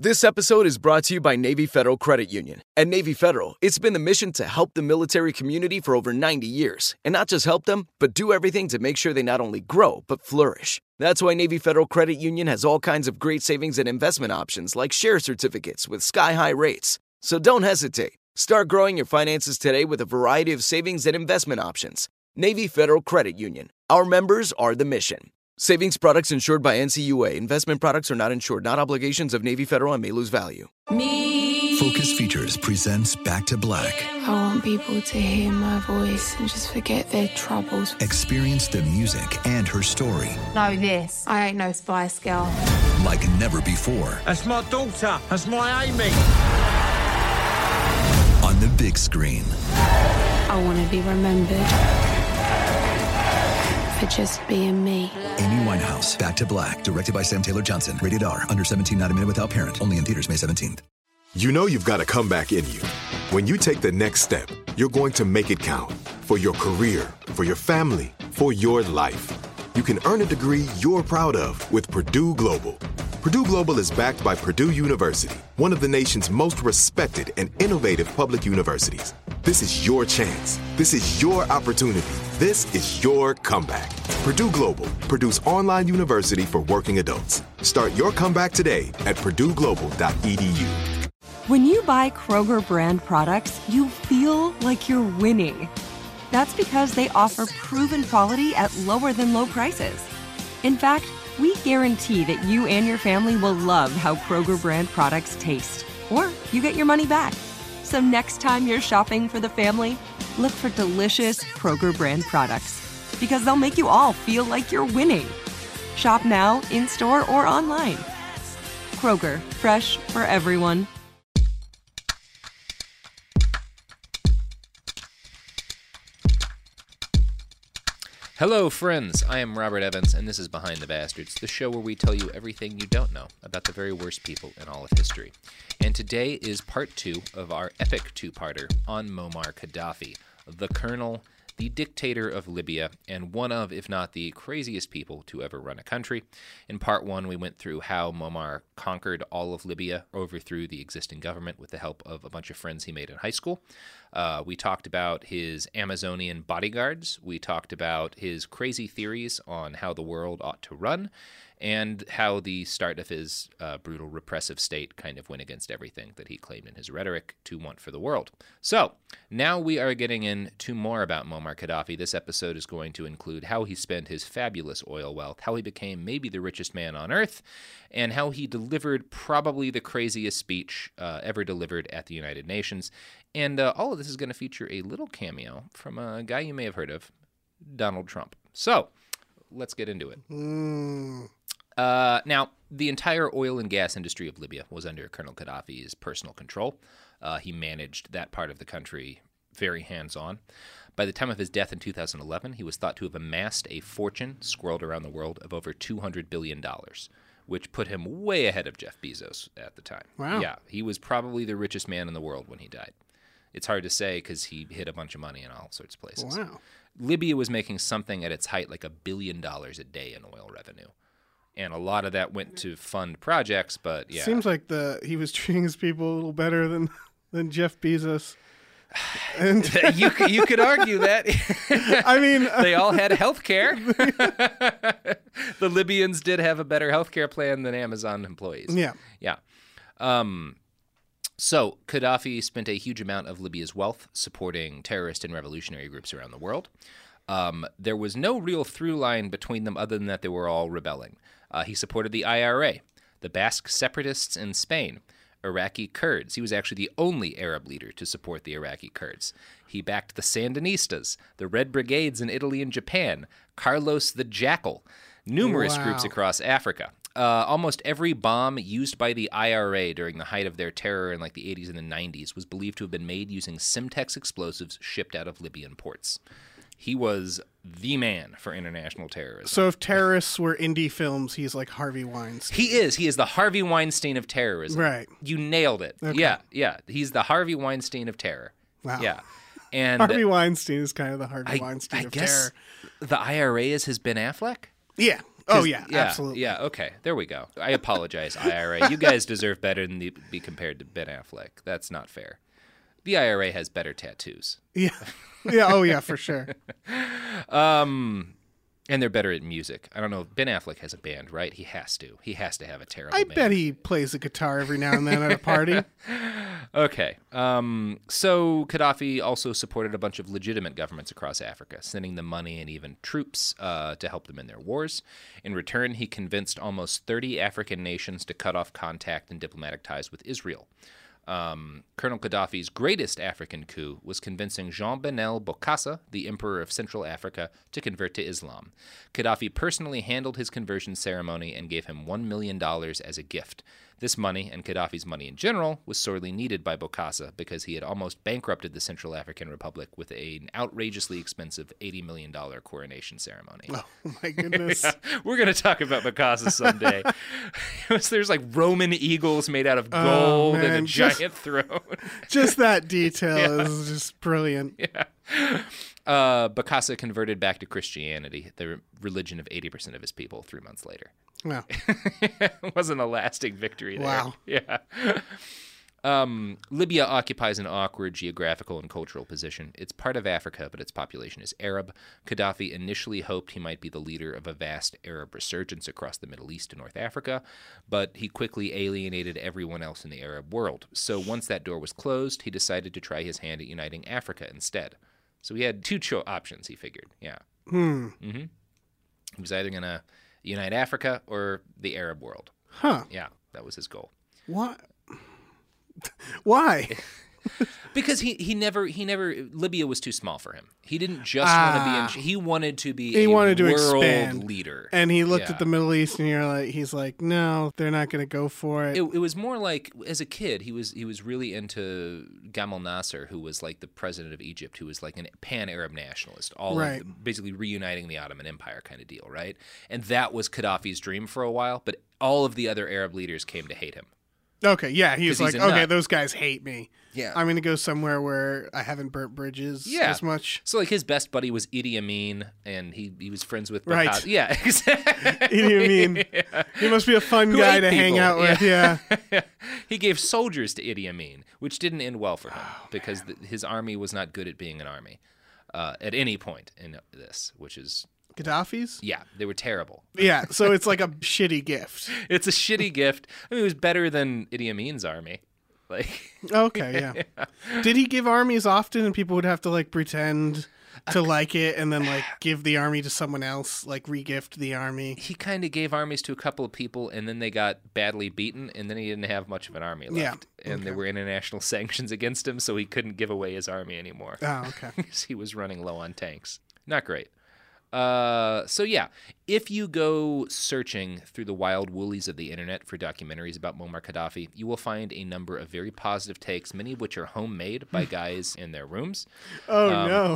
This episode is brought to you by Navy Federal Credit Union. At Navy Federal, it's been the mission to help the military community for over 90 years. And not just help them, but do everything to make sure they not only grow, but flourish. That's why Navy Federal Credit Union has all kinds of great savings and investment options like share certificates with sky-high rates. So don't hesitate. Start growing your finances today with a variety of savings and investment options. Navy Federal Credit Union. Our members are the mission. Savings products insured by NCUA. Investment products are not insured, not obligations of Navy Federal and may lose value. Focus Features presents Back to Black. I want people to hear my voice and just forget their troubles. Experience the music and her story. Know this, I ain't no Spice Girl. Like never before. That's my daughter. That's my Amy. On the big screen. I want to be remembered for just being me. Amy Winehouse, Back to Black, directed by Sam Taylor Johnson. Rated R, under 17, not a minute without parent. Only in theaters May 17th. You know you've got a comeback in you. When you take the next step, you're going to make it count. For your career, for your family, for your life. You can earn a degree you're proud of with Purdue Global. Purdue Global is backed by Purdue University, one of the nation's most respected and innovative public universities. This is your chance. This is your opportunity. This is your comeback. Purdue Global, Purdue's online university for working adults. Start your comeback today at purdueglobal.edu. When you buy Kroger brand products, you feel like you're winning. That's because they offer proven quality at lower than low prices. In fact, we guarantee that you and your family will love how Kroger brand products taste, or you get your money back. So next time you're shopping for the family, look for delicious Kroger brand products, because they'll make you all feel like you're winning. Shop now, in-store, or online. Kroger, fresh for everyone. Hello, friends. I am Robert Evans, and this is Behind the Bastards, the show where we tell you everything you don't know about the very worst people in all of history. And today is part 2 of our epic two-parter on Muammar Gaddafi, the colonel, the dictator of Libya, and one of, if not the craziest people to ever run a country. In part 1, we went through how Muammar conquered all of Libya, overthrew the existing government with the help of a bunch of friends he made in high school. We talked about his Amazonian bodyguards. We talked about his crazy theories on how the world ought to run, and how the start of his brutal repressive state kind of went against everything that he claimed in his rhetoric to want for the world. So, now we are getting into more about Muammar Gaddafi. This episode is going to include how he spent his fabulous oil wealth, how he became maybe the richest man on earth, and how he delivered probably the craziest speech ever delivered at the United Nations. And all of this is going to feature a little cameo from a guy you may have heard of, Donald Trump. So, let's get into it. Now, the entire oil and gas industry of Libya was under Colonel Gaddafi's personal control. He managed that part of the country very hands-on. By the time of his death in 2011, he was thought to have amassed a fortune swirled around the world of over $200 billion, which put him way ahead of Jeff Bezos at the time. Wow. Yeah, he was probably the richest man in the world when he died. It's hard to say because he hid a bunch of money in all sorts of places. Wow. Libya was making something at its height like $1 billion a day in oil revenue. And a lot of that went to fund projects, but yeah. Seems like he was treating his people a little better than Jeff Bezos. And you could argue that. I mean, they all had health care. The Libyans did have a better health care plan than Amazon employees. Yeah. Yeah. So Gaddafi spent a huge amount of Libya's wealth supporting terrorist and revolutionary groups around the world. There was no real through line between them other than that they were all rebelling. He supported the IRA, the Basque separatists in Spain, Iraqi Kurds. He was actually the only Arab leader to support the Iraqi Kurds. He backed the Sandinistas, the Red Brigades in Italy and Japan, Carlos the Jackal, numerous groups across Africa. Almost every bomb used by the IRA during the height of their terror in like the 80s and the 90s was believed to have been made using Simtex explosives shipped out of Libyan ports. He was the man for international terrorism. So if terrorists were indie films, he's like Harvey Weinstein. He is. He is the Harvey Weinstein of terrorism. Right. You nailed it. Okay. Yeah. He's the Harvey Weinstein of terror. Wow. Yeah. And Harvey Weinstein is kind of the Harvey Weinstein I of guess terror. the IRA is his Ben Affleck? Yeah. Oh, yeah, absolutely. Yeah, okay. There we go. I apologize, IRA. You guys deserve better than to be compared to Ben Affleck. That's not fair. The IRA has better tattoos. Yeah. Yeah, oh, yeah, for sure. And they're better at music. I don't know. Ben Affleck has a band, right? He has to. He has to have a terrible I band. bet he plays a guitar every now and then at a party. Okay. So Gaddafi also supported a bunch of legitimate governments across Africa, sending them money and even troops to help them in their wars. In return, he convinced almost 30 African nations to cut off contact and diplomatic ties with Israel. Colonel Gaddafi's greatest African coup was convincing Jean Benel Bokassa, the Emperor of Central Africa, to convert to Islam. Gaddafi personally handled his conversion ceremony and gave him $1 million as a gift. This money, and Gaddafi's money in general, was sorely needed by Bokassa because he had almost bankrupted the Central African Republic with an outrageously expensive $80 million coronation ceremony. Oh, my goodness. Yeah, we're going to talk about Bokassa someday. There's like Roman eagles made out of gold and a giant throne. Just that detail is just brilliant. Yeah. Bokassa converted back to Christianity, the religion of 80% of his people, 3 months later. Wow. It wasn't a lasting victory there. Wow. Yeah. Libya occupies an awkward geographical and cultural position. It's part of Africa, but its population is Arab. Gaddafi initially hoped he might be the leader of a vast Arab resurgence across the Middle East and North Africa, but he quickly alienated everyone else in the Arab world. So once that door was closed, he decided to try his hand at uniting Africa instead. So he had two options, he figured. Yeah. He was either going to unite Africa or the Arab world. Huh. Yeah, that was his goal. What? Why? Because he never Libya was too small for him. He didn't just want to be he wanted to be wanted to world expand. leader. And he looked at the Middle East and he's like, no, they're not going to go for it. It was more like, as a kid, he was really into Gamal Nasser, who was like the president of Egypt, who was like a pan-Arab nationalist, basically reuniting the Ottoman Empire kind of deal, right? And that was Gaddafi's dream for a while, but all of the other Arab leaders came to hate him. Okay, yeah, he was like, okay, nut. those guys hate me. Yeah. I'm going to go somewhere where I haven't burnt bridges as much. So, like, his best buddy was Idi Amin, and he was friends with Right. Bokassa. Yeah, exactly. Idi Amin. Yeah. He must be a fun Who guy ate to hang people. out with, yeah. He gave soldiers to Idi Amin, which didn't end well for him because his army was not good at being an army at any point in this, which is... Gaddafi's? Yeah, they were terrible. Yeah, so it's like a shitty gift. It's a shitty gift. I mean, it was better than Idi Amin's army. Like, okay, yeah. Did he give armies often and people would have to like pretend to like it and then like give the army to someone else, like re-gift the army? He kind of gave armies to a couple of people and then they got badly beaten and then he didn't have much of an army left. Yeah. And there were international sanctions against him, so he couldn't give away his army anymore. Oh, okay. Because he was running low on tanks. Not great. So yeah, if you go searching through the wild woolies of the internet for documentaries about Muammar Gaddafi, you will find a number of very positive takes, many of which are homemade by guys in their rooms. Oh, no.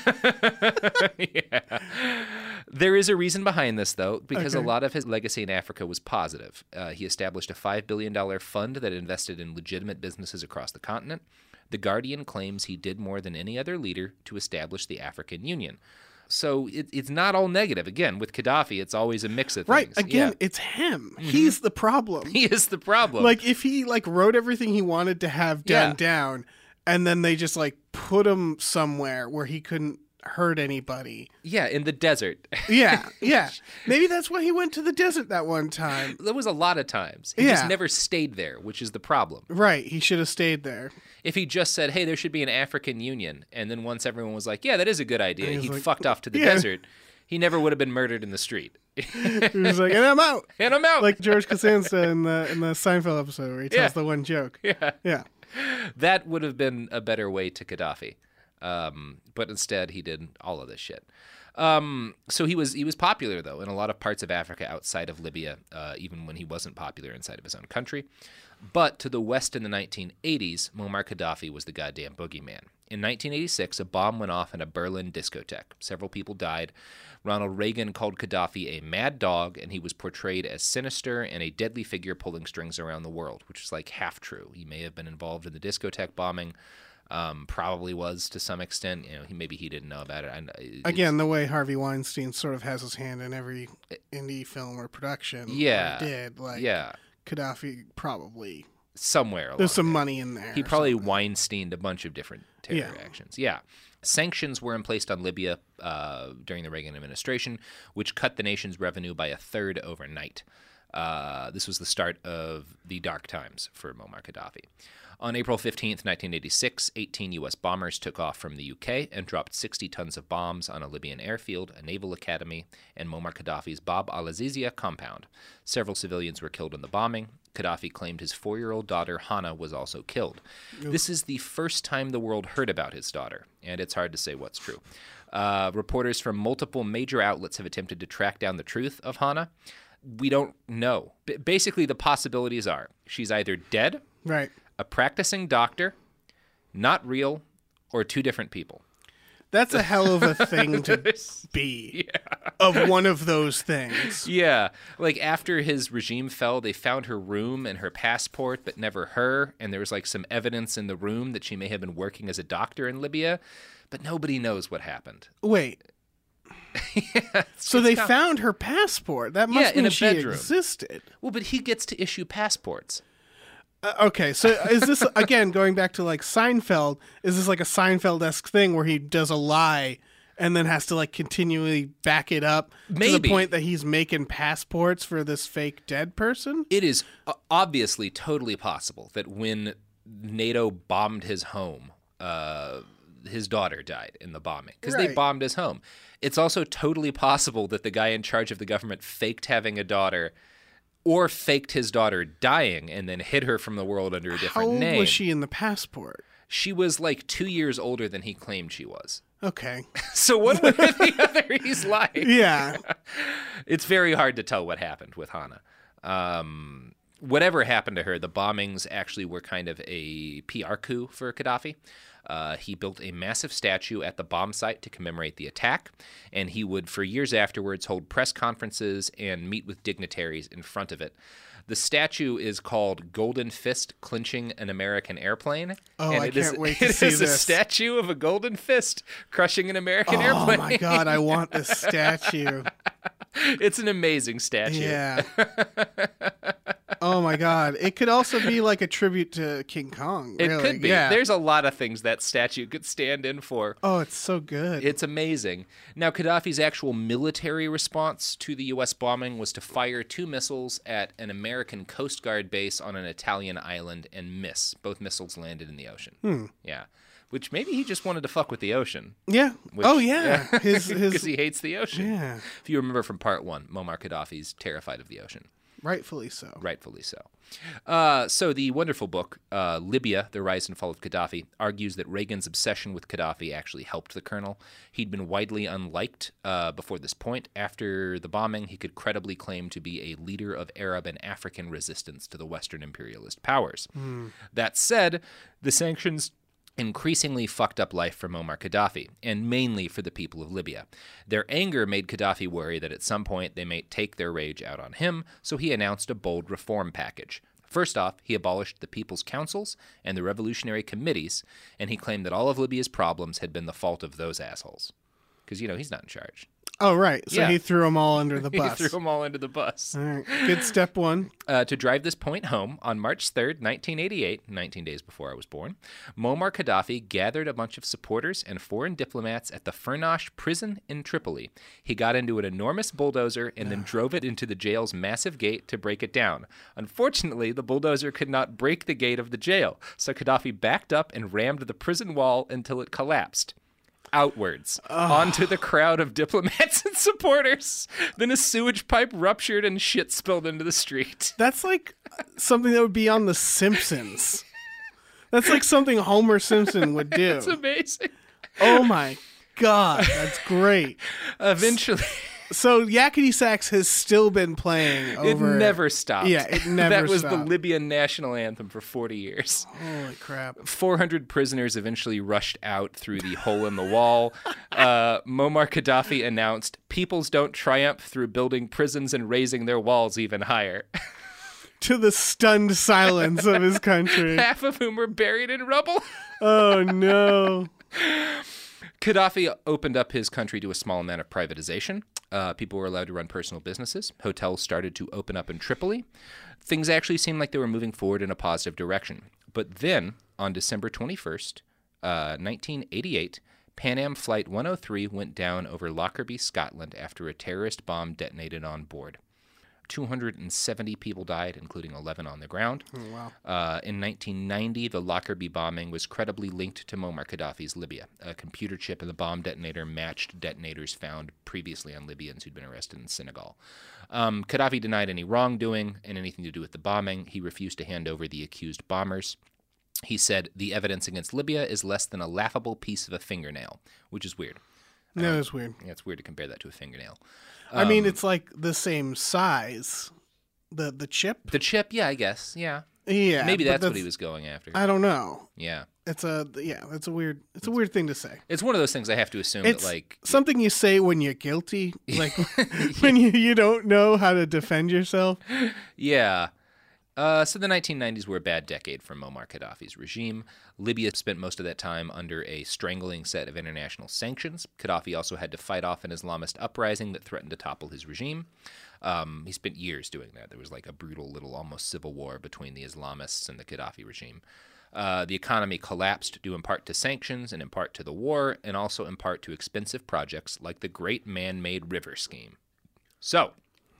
Yeah. There is a reason behind this, though, because a lot of his legacy in Africa was positive. He established a $5 billion fund that invested in legitimate businesses across the continent. The Guardian claims he did more than any other leader to establish the African Union. So it's not all negative. Again, with Gaddafi, it's always a mix of things. Right. Again, it's him. He's the problem. He is the problem. Like, if he, like, wrote everything he wanted to have done down, and then they just, like, put him somewhere where he couldn't hurt anybody. Yeah, in the desert. Yeah. Maybe that's why he went to the desert that one time. There was a lot of times. He just never stayed there, which is the problem. Right. He should have stayed there. If he just said, hey, there should be an African Union, and then once everyone was like, yeah, that is a good idea, he like, fucked off to the desert, he never would have been murdered in the street. He was like, and I'm out. And I'm out. Like George Costanza in the Seinfeld episode where he tells the one joke. Yeah. That would have been a better way to Gaddafi. But instead, he did all of this shit. So he was popular, though, in a lot of parts of Africa outside of Libya, even when he wasn't popular inside of his own country. But to the west in the 1980s, Muammar Gaddafi was the goddamn boogeyman. In 1986, a bomb went off in a Berlin discotheque. Several people died. Ronald Reagan called Gaddafi a mad dog, and he was portrayed as sinister and a deadly figure pulling strings around the world, which is like half true. He may have been involved in the discotheque bombing, Probably was to some extent. Maybe he didn't know about it. Again, the way Harvey Weinstein sort of has his hand in every indie film or production. Yeah. Or did. Like, yeah. Gaddafi probably. Somewhere. There's some money in there. He probably Weinsteined a bunch of different terror actions. Yeah. Sanctions were placed on Libya during the Reagan administration, which cut the nation's revenue by a third overnight. This was the start of the dark times for Muammar Gaddafi. On April 15th, 1986, 18 U.S. bombers took off from the UK and dropped 60 tons of bombs on a Libyan airfield, a naval academy, and Muammar Gaddafi's Bab al-Azizia compound. Several civilians were killed in the bombing. Gaddafi claimed his 4-year-old daughter, Hana, was also killed. This is the first time the world heard about his daughter, and it's hard to say what's true. Reporters from multiple major outlets have attempted to track down the truth of Hana. We don't know. Basically, the possibilities are she's either dead, right, a practicing doctor, not real, or two different people. That's a hell of a thing to be, of one of those things. Yeah. Like, after his regime fell, they found her room and her passport, but never her. And there was, like, some evidence in the room that she may have been working as a doctor in Libya. But nobody knows what happened. Wait. So they found her passport. That must mean she existed. Well, but he gets to issue passports. Okay, so is this, again, going back to, like, Seinfeld, is this like a Seinfeld-esque thing where he does a lie and then has to, like, continually back it up to the point that he's making passports for this fake dead person? It is obviously totally possible that when NATO bombed his home, his daughter died in the bombing because they bombed his home. It's also totally possible that the guy in charge of the government faked having a daughter or faked his daughter dying and then hid her from the world under a different name. How old was she in the passport? She was like 2 years older than he claimed she was. Okay. So one way or the other, he's lying. Yeah. It's very hard to tell what happened with Hana. Whatever happened to her, the bombings actually were kind of a PR coup for Gaddafi. He built a massive statue at the bomb site to commemorate the attack, and he would, for years afterwards, hold press conferences and meet with dignitaries in front of it. The statue is called Golden Fist Clinching an American Airplane. Oh, and I can't wait to see this. It is a statue of a golden fist crushing an American airplane. Oh, my God, I want this statue. It's an amazing statue. Yeah. Oh, my God. It could also be like a tribute to King Kong. Really. It could be. Yeah. There's a lot of things that statue could stand in for. Oh, it's so good. It's amazing. Now, Gaddafi's actual military response to the U.S. bombing was to fire 2 missiles at an American Coast Guard base on an Italian island and miss. Both missiles landed in the ocean. Yeah. Which maybe he just wanted to fuck with the ocean. Yeah. Yeah. Because he hates the ocean. Yeah. If you remember from part 1, Muammar Gaddafi's terrified of the ocean. Rightfully so. Rightfully so. So the wonderful book, Libya, The Rise and Fall of Gaddafi, argues that Reagan's obsession with Gaddafi actually helped the colonel. He'd been widely unliked before this point. After the bombing, he could credibly claim to be a leader of Arab and African resistance to the Western imperialist powers. That said, the sanctions increasingly fucked up life for Muammar Gaddafi, and mainly for the people of Libya. Their anger made Gaddafi worry that at some point they might take their rage out on him, so he announced a bold reform package. First off, he abolished the People's Councils and the Revolutionary Committees, and he claimed that all of Libya's problems had been the fault of those assholes. Because, he's not in charge. Oh, right. So he threw them all under the bus. He threw them all under the bus. All right. Good step 1. To drive this point home, on March 3rd, 1988, 19 days before I was born, Muammar Gaddafi gathered a bunch of supporters and foreign diplomats at the Furnash prison in Tripoli. He got into an enormous bulldozer and then drove it into the jail's massive gate to break it down. Unfortunately, the bulldozer could not break the gate of the jail, so Gaddafi backed up and rammed the prison wall until it collapsed. Outwards, onto the crowd of diplomats and supporters. Then a sewage pipe ruptured and shit spilled into the street. That's like something that would be on The Simpsons. That's like something Homer Simpson would do. It's amazing. Oh my God, that's great. Eventually. So Yakety Sax has still been playing over... It never stopped. Yeah, it never That was stopped. the Libyan national anthem for 40 years. Holy crap. 400 prisoners eventually rushed out through the hole in the wall. Muammar Gaddafi announced, "Peoples don't triumph through building prisons and raising their walls even higher." to the stunned silence of his country. Half of whom were buried in rubble. Oh, no. Gaddafi opened up his country to a small amount of privatization. People were allowed to run personal businesses. Hotels started to open up in Tripoli. Things actually seemed like they were moving forward in a positive direction. But then, on December 21st, 1988, Pan Am Flight 103 went down over Lockerbie, Scotland, after a terrorist bomb detonated on board. 270 people died, including 11 on the ground. Oh, wow. In 1990, the Lockerbie bombing was credibly linked to Muammar Gaddafi's Libya. A computer chip in the bomb detonator matched detonators found previously on Libyans who'd been arrested in Senegal. Gaddafi denied any wrongdoing and anything to do with the bombing. He refused to hand over the accused bombers. He said, the evidence against Libya is less than a laughable piece of a fingernail, which is weird. No, it's weird. Yeah, it's weird to compare that to a fingernail. I mean, it's like the same size. The chip? The chip, yeah, I guess. Yeah. Yeah. Maybe that's what he was going after. I don't know. Yeah. It's a weird thing to say. It's one of those things I have to assume it's that, like, something you say when you're guilty, like when you don't know how to defend yourself. Yeah. So the 1990s were a bad decade for Muammar Gaddafi's regime. Libya spent most of that time under a strangling set of international sanctions. Gaddafi also had to fight off an Islamist uprising that threatened to topple his regime. He spent years doing that. There was like a brutal little almost civil war between the Islamists and the Gaddafi regime. The economy collapsed due in part to sanctions and in part to the war, and also in part to expensive projects like the Great Man-Made River Scheme. So,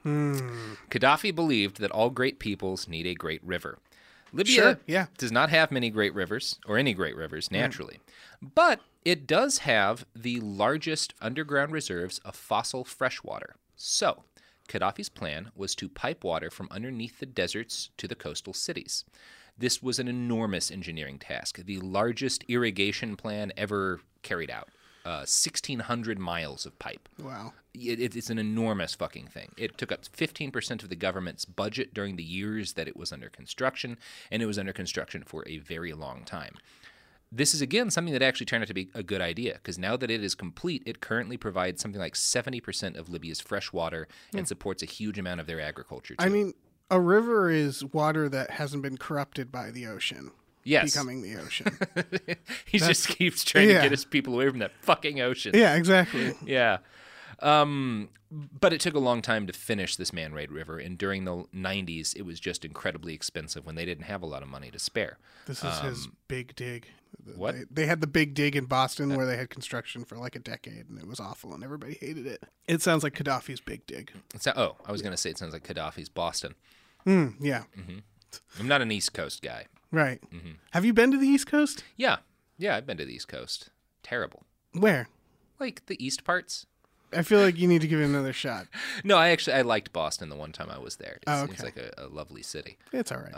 Gaddafi believed that all great peoples need a great river. Libya does not have many great rivers, or any great rivers, naturally. But it does have the largest underground reserves of fossil freshwater. So, Gaddafi's plan was to pipe water from underneath the deserts to the coastal cities. This was an enormous engineering task, the largest irrigation plan ever carried out. 1,600 miles of pipe. Wow. It's an enormous fucking thing. It took up 15% of the government's budget during the years that it was under construction, and it was under construction for a very long time. This is, again, something that actually turned out to be a good idea, because now that it is complete, it currently provides something like 70% of Libya's fresh water and supports a huge amount of their agriculture, too. I mean, a river is water that hasn't been corrupted by the ocean. Yes. Becoming the ocean. He just keeps trying to get his people away from that fucking ocean. Yeah, exactly. Yeah. But it took a long time to finish this man-made river, and during the 90s, it was just incredibly expensive when they didn't have a lot of money to spare. This is his big dig. What? They had the big dig in Boston where they had construction for like a decade, and it was awful, and everybody hated it. It sounds like Gaddafi's big dig. I was going to say it sounds like Gaddafi's Boston. Yeah. Mm-hmm. I'm not an East Coast guy. Right. Mm-hmm. Have you been to the East Coast? Yeah. Yeah, I've been to the East Coast. Terrible. Where? Like the east parts. I feel like you need to give it another shot. No, I liked Boston the one time I was there. It seems seems like a lovely city. It's all right.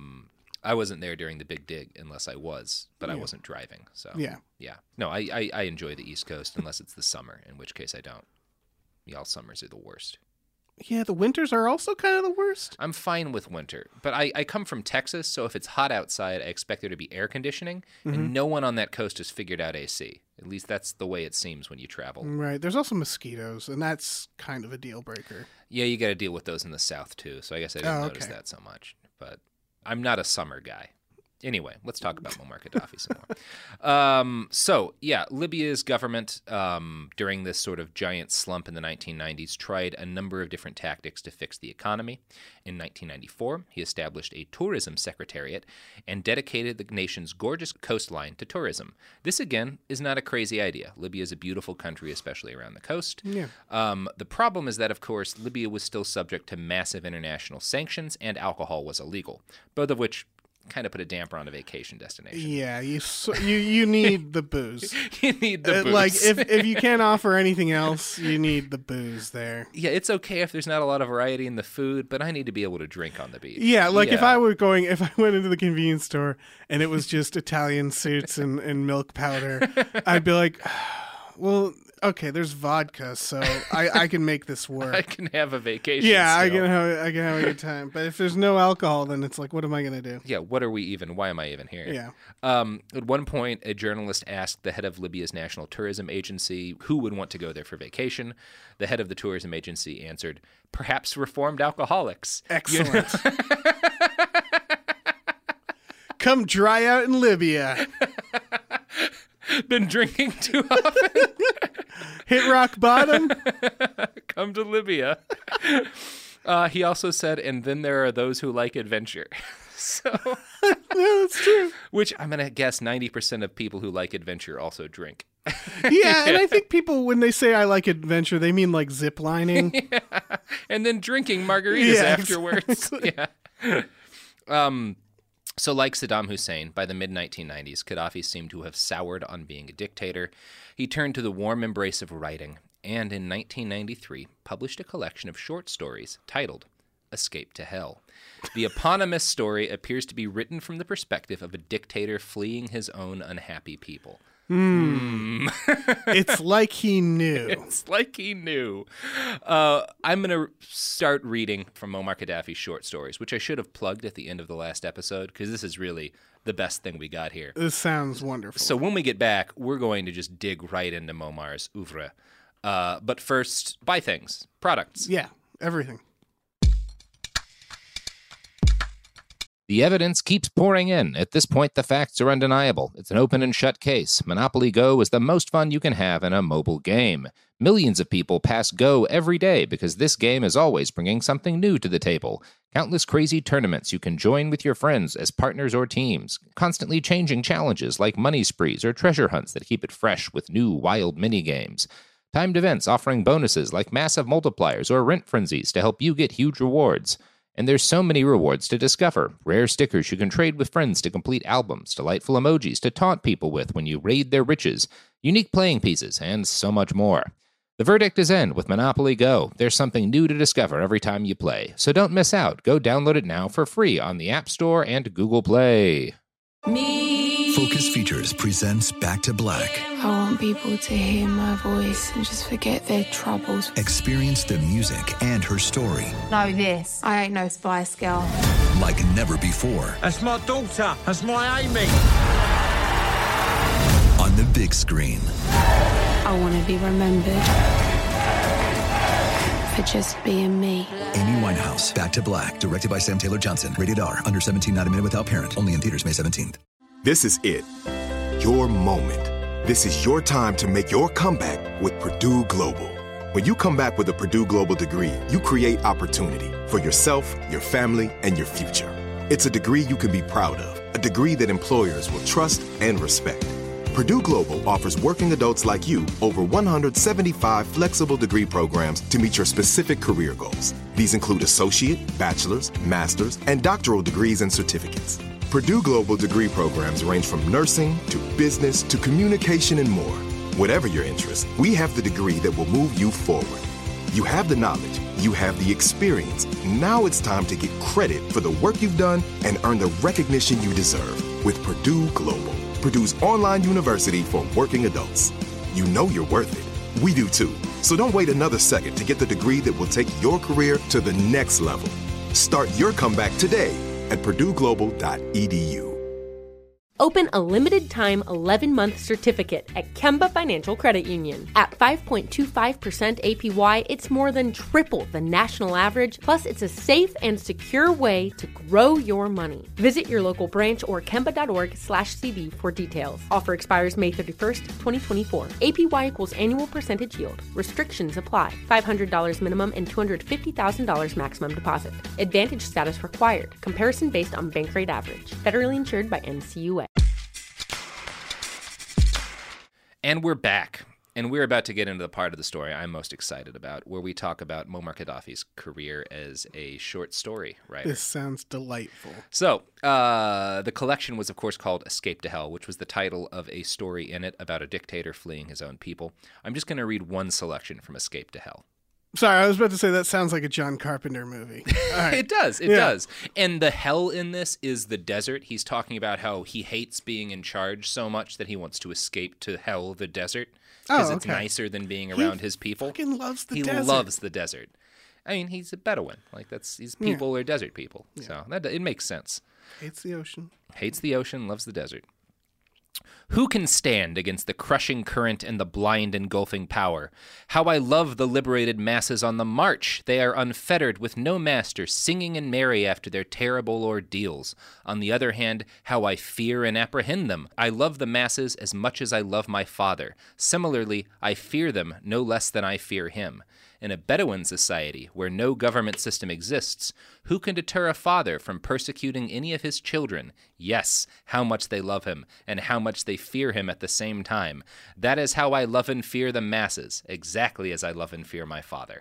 I wasn't there during the big dig unless I was, but I wasn't driving. So yeah. No, I enjoy the East Coast unless it's the summer, in which case I don't. Y'all summers are the worst. Yeah, the winters are also kind of the worst. I'm fine with winter, but I come from Texas, so if it's hot outside, I expect there to be air conditioning, and no one on that coast has figured out AC. At least that's the way it seems when you travel. Right. There's also mosquitoes, and that's kind of a deal breaker. Yeah, you got to deal with those in the South, too, so I guess I didn't notice that so much. But I'm not a summer guy. Anyway, let's talk about Muammar Gaddafi some more. So, Libya's government, during this sort of giant slump in the 1990s, tried a number of different tactics to fix the economy. In 1994, he established a tourism secretariat and dedicated the nation's gorgeous coastline to tourism. This, again, is not a crazy idea. Libya is a beautiful country, especially around the coast. Yeah. The problem is that, of course, Libya was still subject to massive international sanctions, and alcohol was illegal, both of which kind of put a damper on a vacation destination. Yeah, you need the booze. You need the booze. Like, if you can't offer anything else, you need the booze there. Yeah, it's okay if there's not a lot of variety in the food, but I need to be able to drink on the beach. Yeah, like if I went into the convenience store and it was just Italian suits and milk powder, I'd be like, well, okay, there's vodka, so I can make this work. I can have a vacation. Yeah, still. I can have a good time. But if there's no alcohol, then it's like, what am I going to do? Yeah, why am I even here? Yeah. At one point, a journalist asked the head of Libya's National Tourism Agency who would want to go there for vacation. The head of the tourism agency answered, perhaps reformed alcoholics. Excellent. come dry out in Libya. Been drinking too often. Hit rock bottom. Come to Libya. He also said, and then there are those who like adventure. So, yeah, that's true. Which I'm going to guess 90% of people who like adventure also drink. Yeah, and I think people, when they say I like adventure, they mean like zip lining. Yeah. And then drinking margaritas afterwards. Exactly. Yeah. So like Saddam Hussein, by the mid-1990s, Gaddafi seemed to have soured on being a dictator. He turned to the warm embrace of writing, and in 1993 published a collection of short stories titled Escape to Hell. The eponymous story appears to be written from the perspective of a dictator fleeing his own unhappy people. It's like he knew. It's like he knew. I'm going to start reading from Muammar Gaddafi's short stories, which I should have plugged at the end of the last episode, because this is really the best thing we got here. This sounds wonderful. So when we get back, we're going to just dig right into Muammar's oeuvre. But first, buy things, products. Yeah, everything. The evidence keeps pouring in. At this point, the facts are undeniable. It's an open and shut case. Monopoly Go is the most fun you can have in a mobile game. Millions of people pass Go every day because this game is always bringing something new to the table. Countless crazy tournaments you can join with your friends as partners or teams. Constantly changing challenges like money sprees or treasure hunts that keep it fresh with new wild mini-games. Timed events offering bonuses like massive multipliers or rent frenzies to help you get huge rewards. And there's so many rewards to discover. Rare stickers you can trade with friends to complete albums, delightful emojis to taunt people with when you raid their riches, unique playing pieces, and so much more. The verdict is in with Monopoly Go. There's something new to discover every time you play. So don't miss out. Go download it now for free on the App Store and Google Play. Focus Features presents Back to Black. I want people to hear my voice and just forget their troubles. Experience the music and her story Know this. I ain't no Spice Girl. like never before. That's my daughter. That's my Amy. On the big screen. I want to be remembered for just being me. Amy Winehouse, Back to Black, directed by Sam Taylor Johnson. Rated R, under 17, not a minute without parent. Only in theaters May 17th. This is it. Your moment. This is your time to make your comeback with Purdue Global. When you come back with a Purdue Global degree, you create opportunity for yourself, your family, and your future. It's a degree you can be proud of, a degree that employers will trust and respect. Purdue Global offers working adults like you over 175 flexible degree programs to meet your specific career goals. These include associate, bachelor's, master's, and doctoral degrees and certificates. Purdue Global degree programs range from nursing to business to communication and more. Whatever your interest, we have the degree that will move you forward. You have the knowledge, you have the experience. Now it's time to get credit for the work you've done and earn the recognition you deserve with Purdue Global, Purdue's online university for working adults. You know you're worth it. We do too. So don't wait another second to get the degree that will take your career to the next level. Start your comeback today at purdueglobal.edu. Open a limited-time 11-month certificate at Kemba Financial Credit Union. At 5.25% APY, it's more than triple the national average, plus it's a safe and secure way to grow your money. Visit your local branch or kemba.org/cb for details. Offer expires May 31st, 2024. APY equals annual percentage yield. Restrictions apply. $500 minimum and $250,000 maximum deposit. Advantage status required. Comparison based on bank rate average. Federally insured by NCUA. And we're back. And we're about to get into the part of the story I'm most excited about, where we talk about Muammar Gaddafi's career as a short story writer. This sounds delightful. So, the collection was, of course, called Escape to Hell, which was the title of a story in it about a dictator fleeing his own people. I'm just going to read one selection from Escape to Hell. Sorry, I was about to say that sounds like a John Carpenter movie. All right. It does. It does. And the hell in this is the desert. He's talking about how he hates being in charge so much that he wants to escape to hell, the desert, because it's nicer than being around his people. He loves the desert. He loves the desert. I mean, he's a Bedouin. Like, these people are desert people. Yeah. So it makes sense. Hates the ocean. Hates the ocean, loves the desert. Who can stand against the crushing current and the blind engulfing power? How I love the liberated masses on the march. They are unfettered with no master, singing and merry after their terrible ordeals. On the other hand, how I fear and apprehend them. I love the masses as much as I love my father. Similarly, I fear them no less than I fear him. In a Bedouin society where no government system exists, who can deter a father from persecuting any of his children? Yes, how much they love him, and how much they fear him at the same time. That is how I love and fear the masses, exactly as I love and fear my father.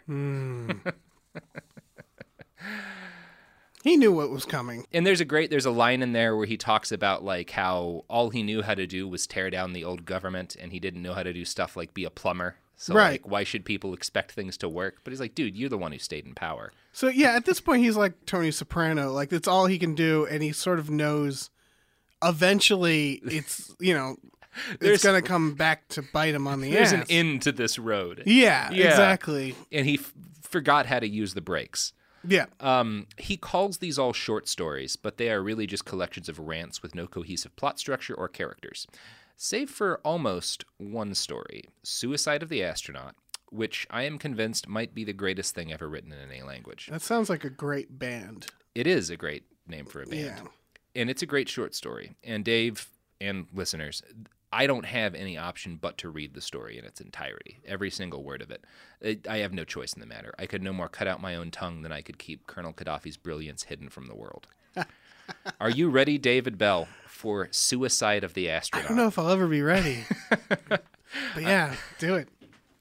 He knew what was coming. And there's a line in there where he talks about like how all he knew how to do was tear down the old government, and he didn't know how to do stuff like be a plumber. So, like, why should people expect things to work? But he's like, dude, you're the one who stayed in power. So, yeah, at this point, he's like Tony Soprano. Like, it's all he can do, and he sort of knows eventually it's, it's going to come back to bite him on the ass. There's an end to this road. Yeah. Exactly. And he forgot how to use the brakes. Yeah. He calls these all short stories, but they are really just collections of rants with no cohesive plot structure or characters. Save for almost one story, Suicide of the Astronaut, which I am convinced might be the greatest thing ever written in any language. That sounds like a great band. It is a great name for a band. Yeah. And it's a great short story. And Dave and listeners, I don't have any option but to read the story in its entirety, every single word of it. I have no choice in the matter. I could no more cut out my own tongue than I could keep Colonel Gaddafi's brilliance hidden from the world. Are you ready, David Bell, for Suicide of the Astronaut? I don't know if I'll ever be ready. But yeah, do it.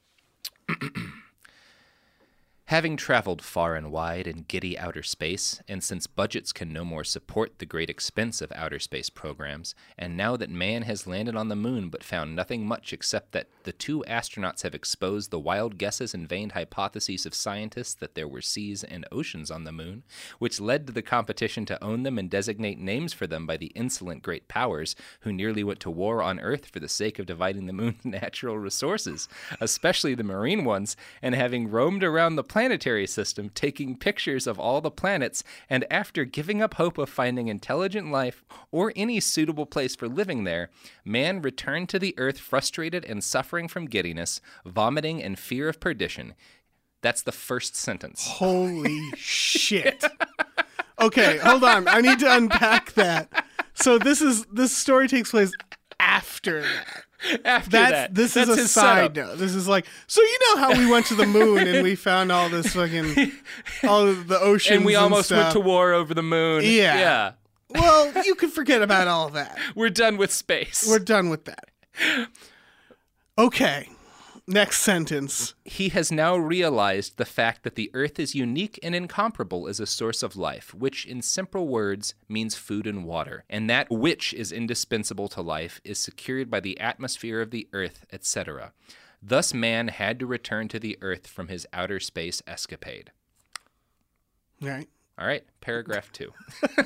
Having traveled far and wide in giddy outer space, and since budgets can no more support the great expense of outer space programs, and now that man has landed on the moon but found nothing much except that the two astronauts have exposed the wild guesses and vain hypotheses of scientists that there were seas and oceans on the moon, which led to the competition to own them and designate names for them by the insolent great powers who nearly went to war on Earth for the sake of dividing the moon's natural resources, especially the marine ones, and having roamed around the planetary system, taking pictures of all the planets, and after giving up hope of finding intelligent life or any suitable place for living there, man returned to the Earth frustrated and suffering from giddiness, vomiting, and fear of perdition. That's the first sentence. Holy shit. Okay, hold on. I need to unpack that. So this story takes place after that. This is a side note. This is like, so you know how we went to the moon and we found all this fucking, all of the oceans and we almost stuff. went to war over the moon. Yeah. Well, you can forget about all that. We're done with space. We're done with that. Okay. Next sentence. He has now realized the fact that the Earth is unique and incomparable as a source of life, which in simple words means food and water, and that which is indispensable to life is secured by the atmosphere of the Earth, etc. Thus man had to return to the Earth from his outer space escapade. All right, paragraph 2.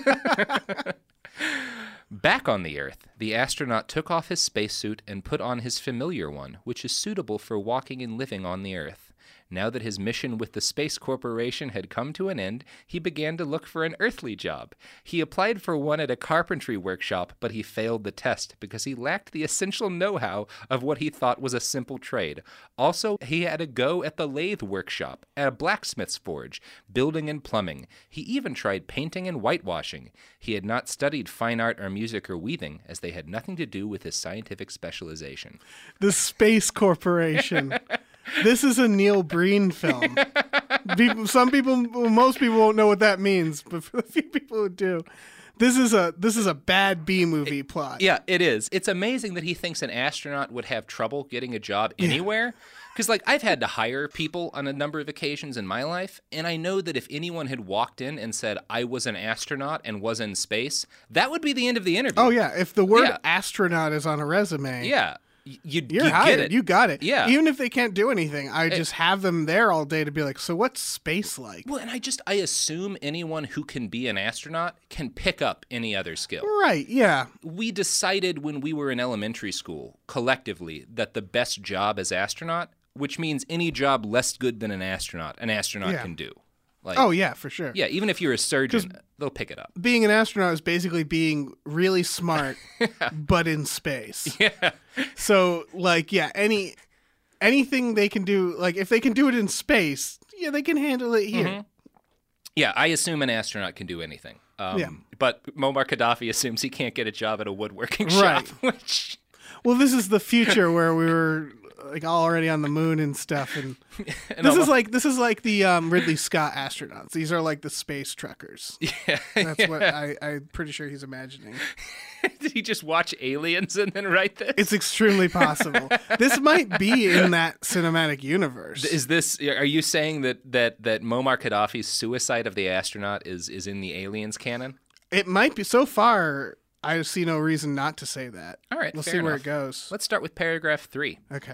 Back on the Earth, the astronaut took off his spacesuit and put on his familiar one, which is suitable for walking and living on the Earth. Now that his mission with the Space Corporation had come to an end, he began to look for an earthly job. He applied for one at a carpentry workshop, but he failed the test because he lacked the essential know-how of what he thought was a simple trade. Also, he had a go at the lathe workshop, at a blacksmith's forge, building and plumbing. He even tried painting and whitewashing. He had not studied fine art or music or weaving, as they had nothing to do with his scientific specialization. The Space Corporation. This is a Neil Breen film. Most people won't know what that means, but for the few people who do, this is a bad B movie plot. Yeah, it is. It's amazing that he thinks an astronaut would have trouble getting a job anywhere. Because, I've had to hire people on a number of occasions in my life, and I know that if anyone had walked in and said, I was an astronaut and was in space, that would be the end of the interview. Oh, yeah. If the word astronaut is on a resume. Yeah. You're hired. Get it. You got it. Yeah. Even if they can't do anything, I just have them there all day to be like, so what's space like? Well, and I assume anyone who can be an astronaut can pick up any other skill. Right, yeah. We decided when we were in elementary school, collectively, that the best job is astronaut, which means any job less good than an astronaut can do. Like, oh yeah, for sure. Yeah, even if you're a surgeon, they'll pick it up. Being an astronaut is basically being really smart, but in space. Yeah. So like, yeah, anything they can do, like if they can do it in space, yeah, they can handle it here. Mm-hmm. Yeah, I assume an astronaut can do anything. But Muammar Gaddafi assumes he can't get a job at a woodworking shop. Which... Well, this is the future where we were like already on the moon and stuff, and this is like the Ridley Scott astronauts. These are like the space truckers. Yeah, that's what I'm pretty sure he's imagining. Did he just watch Aliens and then write this? It's extremely possible. This might be in that cinematic universe. Is this? Are you saying that Muammar Gaddafi's suicide of the astronaut is in the Aliens canon? It might be. So far, I see no reason not to say that. All right, we'll see where it goes. Let's start with paragraph 3. Okay.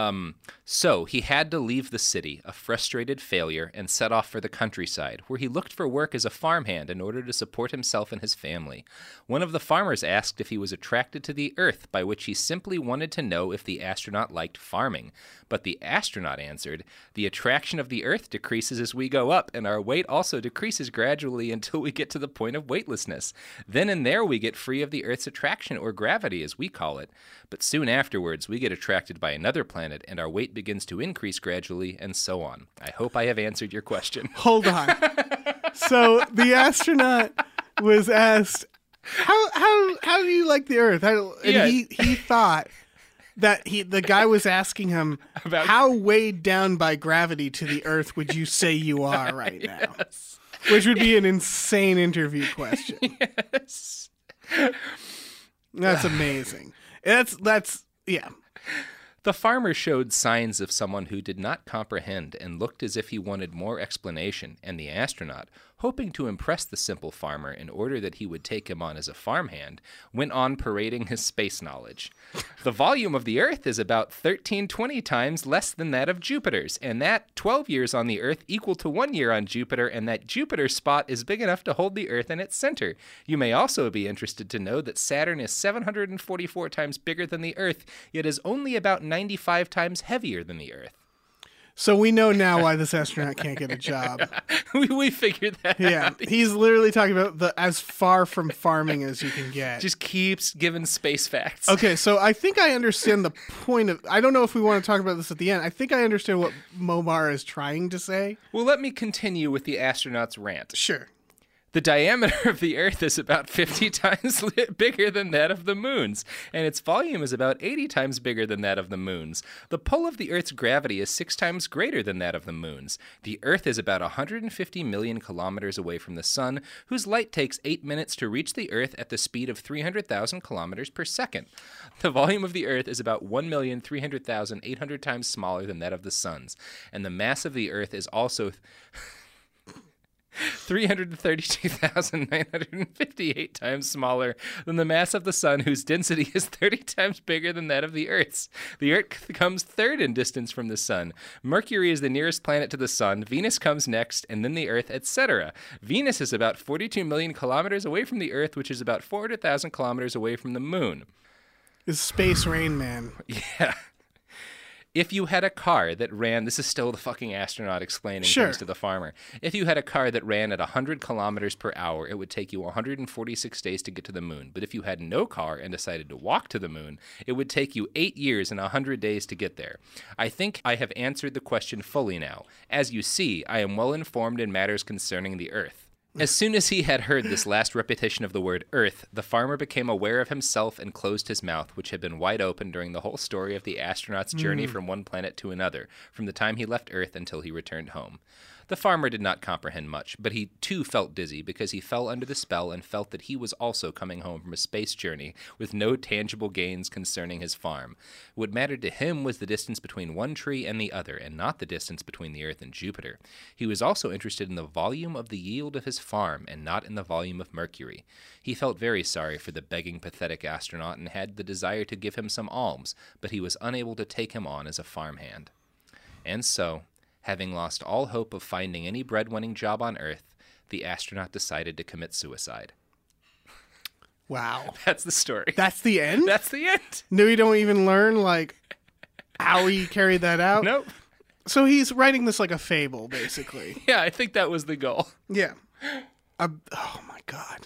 So he had to leave the city, a frustrated failure, and set off for the countryside, where he looked for work as a farmhand in order to support himself and his family. One of the farmers asked if he was attracted to the Earth, by which he simply wanted to know if the astronaut liked farming. But the astronaut answered, "The attraction of the Earth decreases as we go up, and our weight also decreases gradually until we get to the point of weightlessness. Then and there we get free of the Earth's attraction, or gravity as we call it. But soon afterwards we get attracted by another planet, and our weight begins to increase gradually, and so on. I hope I have answered your question." Hold on. So the astronaut was asked, how do you like the Earth? He thought that the guy was asking him about how weighed down by gravity to the Earth would you say you are right now? Yes. Which would be an insane interview question. Yes. That's amazing. That's yeah. The farmer showed signs of someone who did not comprehend and looked as if he wanted more explanation, and the astronaut, hoping to impress the simple farmer in order that he would take him on as a farmhand, went on parading his space knowledge. The volume of the Earth is about 1320 times less than that of Jupiter's, and that 12 years on the Earth equal to 1 year on Jupiter, and that Jupiter's spot is big enough to hold the Earth in its center. You may also be interested to know that Saturn is 744 times bigger than the Earth, yet is only about 95 times heavier than the Earth. So we know now why this astronaut can't get a job. We figured that out. He's literally talking about as far from farming as you can get. Just keeps giving space facts. Okay, so I think I understand the point of... I don't know if we want to talk about this at the end. I think I understand what Muammar is trying to say. Well, let me continue with the astronaut's rant. Sure. The diameter of the Earth is about 50 times bigger than that of the moon's, and its volume is about 80 times bigger than that of the moon's. The pull of the Earth's gravity is 6 times greater than that of the moon's. The Earth is about 150 million kilometers away from the sun, whose light takes 8 minutes to reach the Earth at the speed of 300,000 kilometers per second. The volume of the Earth is about 1,300,800 times smaller than that of the sun's, and the mass of the Earth is also 332,958 times smaller than the mass of the sun, whose density is 30 times bigger than that of the Earth's. The Earth comes third in distance from the sun. Mercury is the nearest planet to the sun. Venus comes next, and then the Earth, etc. Venus is about 42 million kilometers away from the Earth, which is about 400,000 kilometers away from the moon. Is Space Rain Man. Yeah. If you had a car that ran, this is still the fucking astronaut explaining things to the farmer. If you had a car that ran at 100 kilometers per hour, it would take you 146 days to get to the moon. But if you had no car and decided to walk to the moon, it would take you 8 years and 100 days to get there. I think I have answered the question fully now. As you see, I am well informed in matters concerning the Earth. As soon as he had heard this last repetition of the word Earth, the farmer became aware of himself and closed his mouth, which had been wide open during the whole story of the astronaut's journey from one planet to another, from the time he left Earth until he returned home. The farmer did not comprehend much, but he too felt dizzy because he fell under the spell and felt that he was also coming home from a space journey with no tangible gains concerning his farm. What mattered to him was the distance between one tree and the other, and not the distance between the Earth and Jupiter. He was also interested in the volume of the yield of his farm, and not in the volume of Mercury. He felt very sorry for the begging, pathetic astronaut and had the desire to give him some alms, but he was unable to take him on as a farmhand. And so, having lost all hope of finding any bread-winning job on Earth, the astronaut decided to commit suicide. Wow. That's the story. That's the end? That's the end. No, you don't even learn, how he carried that out? Nope. So he's writing this like a fable, basically. Yeah, I think that was the goal. Yeah. Oh my God.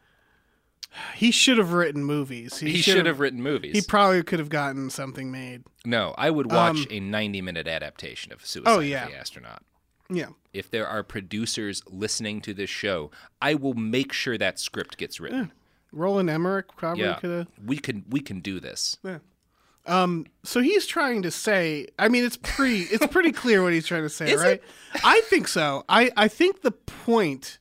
He should have written movies. He should have written movies. He probably could have gotten something made. No, I would watch a 90-minute adaptation of Suicide of the Astronaut. Yeah. If there are producers listening to this show, I will make sure that script gets written. Yeah. Roland Emmerich probably could have. We can do this. Yeah. So he's trying to say, I mean, it's pretty clear what he's trying to say, right? I think so. I think the point,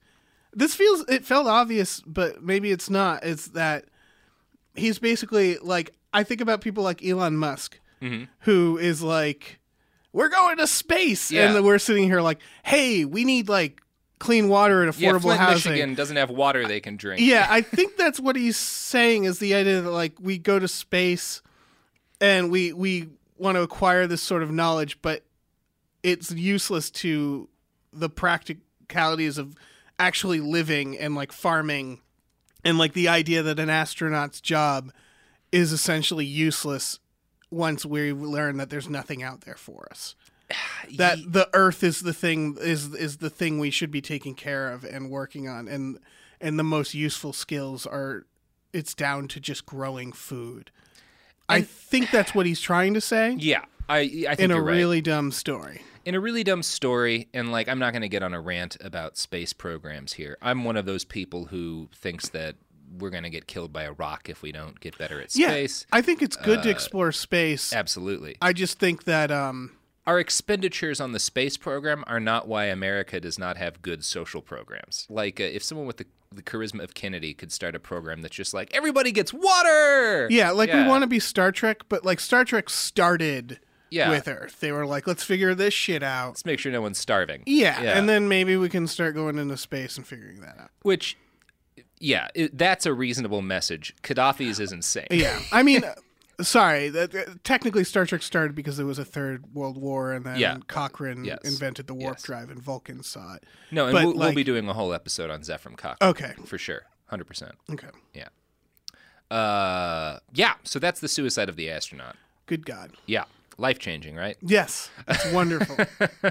it felt obvious, but maybe it's not, is that he's basically like, I think about people like Elon Musk, who is like, we're going to space. Yeah. And we're sitting here like, hey, we need like clean water and affordable Flint, housing. Michigan doesn't have water they can drink. Yeah, I think that's what he's saying, is the idea that like we go to space and we want to acquire this sort of knowledge, but it's useless to the practicalities of actually living and like farming, and like the idea that an astronaut's job is essentially useless once we learn that there's nothing out there for us. That the Earth is the thing is the thing we should be taking care of and working on, and the most useful skills are, it's down to just growing food. I think that's what he's trying to say. Yeah, I think in a you're right. really dumb story. In a really dumb story, and like I'm not going to get on a rant about space programs here. I'm one of those people who thinks that we're going to get killed by a rock if we don't get better at space. Yeah, I think it's good to explore space. Absolutely. I just think that our expenditures on the space program are not why America does not have good social programs. Like if someone with the charisma of Kennedy could start a program that's just like, everybody gets water! Yeah, we want to be Star Trek, but like Star Trek started with Earth. They were like, let's figure this shit out. Let's make sure no one's starving. Yeah, and then maybe we can start going into space and figuring that out. Which, that's a reasonable message. Gaddafi's is insane. Yeah, I mean... Sorry, technically Star Trek started because there was a Third World War, and then Cochrane invented the warp drive, and Vulcans saw it. No, and we'll be doing a whole episode on Zefram Cochrane. Okay. For sure. 100%. Okay. Yeah. So that's the Suicide of the Astronaut. Good God. Yeah. Life-changing, right? Yes. It's wonderful.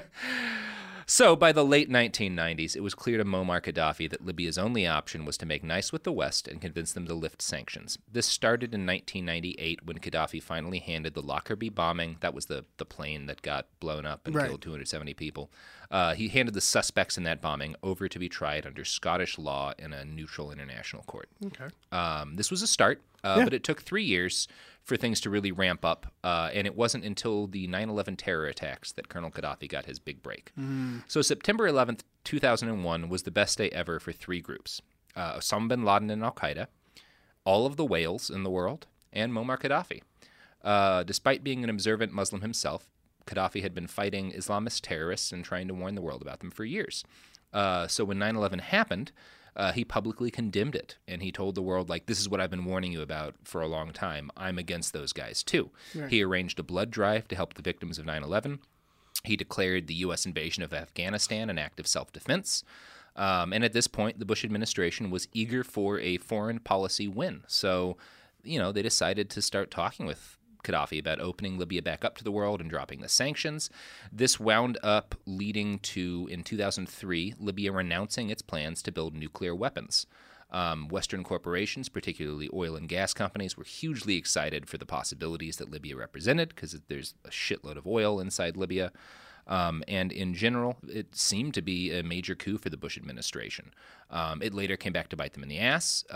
So, by the late 1990s, it was clear to Muammar Gaddafi that Libya's only option was to make nice with the West and convince them to lift sanctions. This started in 1998 when Gaddafi finally handed the Lockerbie bombing, that was the plane that got blown up and killed 270 people. He handed the suspects in that bombing over to be tried under Scottish law in a neutral international court. Okay. This was a start, but it took 3 years for things to really ramp up, and it wasn't until the 9/11 terror attacks that Colonel Gaddafi got his big break. So September 11th, 2001 was the best day ever for 3 groups. Osama bin Laden and Al-Qaeda, all of the whales in the world, and Muammar Gaddafi. Despite being an observant Muslim himself, Gaddafi had been fighting Islamist terrorists and trying to warn the world about them for years. So when 9/11 happened, he publicly condemned it, and he told the world, like, this is what I've been warning you about for a long time. I'm against those guys, too. Right. He arranged a blood drive to help the victims of 9/11. He declared the U.S. invasion of Afghanistan an act of self-defense. And at this point, the Bush administration was eager for a foreign policy win. So, they decided to start talking with Gaddafi about opening Libya back up to the world and dropping the sanctions. This wound up leading to, in 2003, Libya renouncing its plans to build nuclear weapons. Western corporations, particularly oil and gas companies, were hugely excited for the possibilities that Libya represented because there's a shitload of oil inside Libya. And in general, it seemed to be a major coup for the Bush administration. It later came back to bite them in the ass.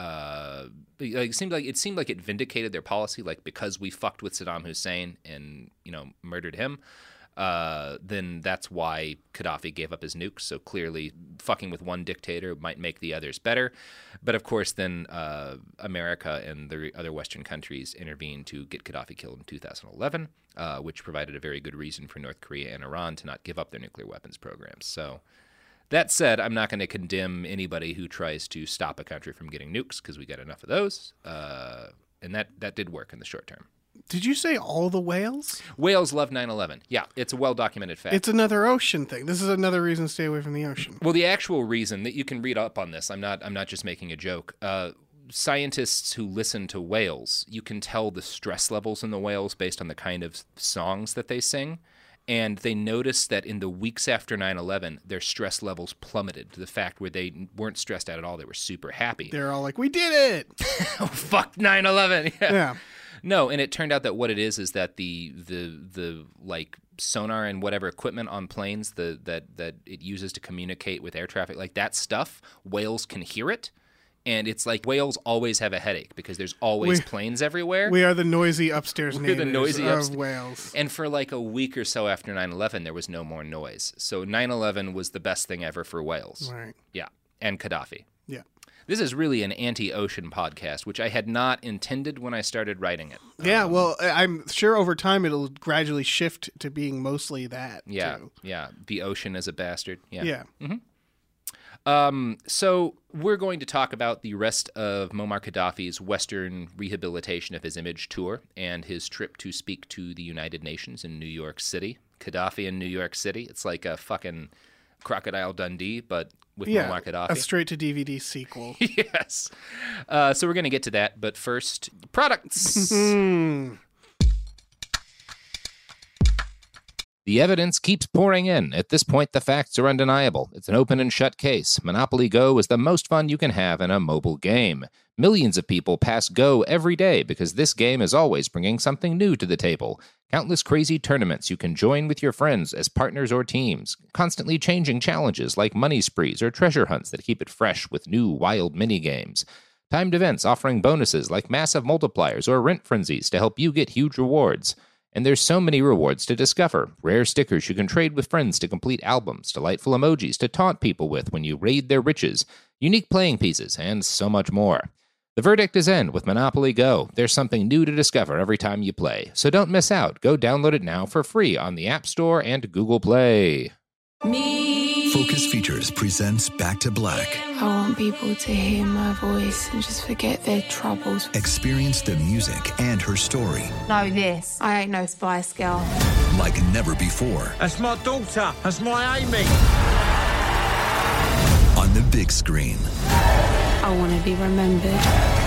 It seemed like it vindicated their policy, like because we fucked with Saddam Hussein and murdered him. Then that's why Gaddafi gave up his nukes. So clearly, fucking with one dictator might make the others better. But of course, then America and the other Western countries intervened to get Gaddafi killed in 2011, which provided a very good reason for North Korea and Iran to not give up their nuclear weapons programs. So that said, I'm not going to condemn anybody who tries to stop a country from getting nukes because we got enough of those. And that did work in the short term. Did you say all the whales? Whales love 9/11. Yeah, it's a well-documented fact. It's another ocean thing. This is another reason to stay away from the ocean. Well, the actual reason that you can read up on this, I'm not just making a joke. Scientists who listen to whales, you can tell the stress levels in the whales based on the kind of songs that they sing. And they noticed that in the weeks after 9/11, their stress levels plummeted to the fact where they weren't stressed out at all. They were super happy. They're all like, we did it! Oh, fuck 9/11. Yeah. No, and it turned out that what it is that the like sonar and whatever equipment on planes that it uses to communicate with air traffic, like that stuff, whales can hear it. And it's like whales always have a headache because there's always planes everywhere. We are the noisy upstairs neighbors of whales. And for like a week or so after 9/11, there was no more noise. So 9/11 was the best thing ever for whales. Right. Yeah. And Gaddafi. Yeah. This is really an anti-ocean podcast, which I had not intended when I started writing it. Yeah, well, I'm sure over time it'll gradually shift to being mostly that. Yeah, too. yeah. The ocean is a bastard. Yeah. Yeah. Mm-hmm. So we're going to talk about the rest of Muammar Gaddafi's Western rehabilitation of his image tour and his trip to speak to the United Nations in New York City. Gaddafi in New York City. It's like a fucking Crocodile Dundee, but with Muammar Gaddafi. A straight-to-DVD sequel. Yes. So we're going to get to that, but first, products. The evidence keeps pouring in. At this point, the facts are undeniable. It's an open and shut case. Monopoly Go is the most fun you can have in a mobile game. Millions of people pass Go every day because this game is always bringing something new to the table. Countless crazy tournaments you can join with your friends as partners or teams. Constantly changing challenges like money sprees or treasure hunts that keep it fresh with new wild minigames. Timed events offering bonuses like massive multipliers or rent frenzies to help you get huge rewards. And there's so many rewards to discover. Rare stickers you can trade with friends to complete albums, delightful emojis to taunt people with when you raid their riches, unique playing pieces, and so much more. The verdict is in with Monopoly Go. There's something new to discover every time you play. So don't miss out. Go download it now for free on the App Store and Google Play. Focus Features presents Back to Black. I want people to hear my voice and just forget their troubles. Experience the music and her story. Know this, I ain't no Spice Girl. Like never before. That's my daughter. That's my Amy. On the big screen. I want to be remembered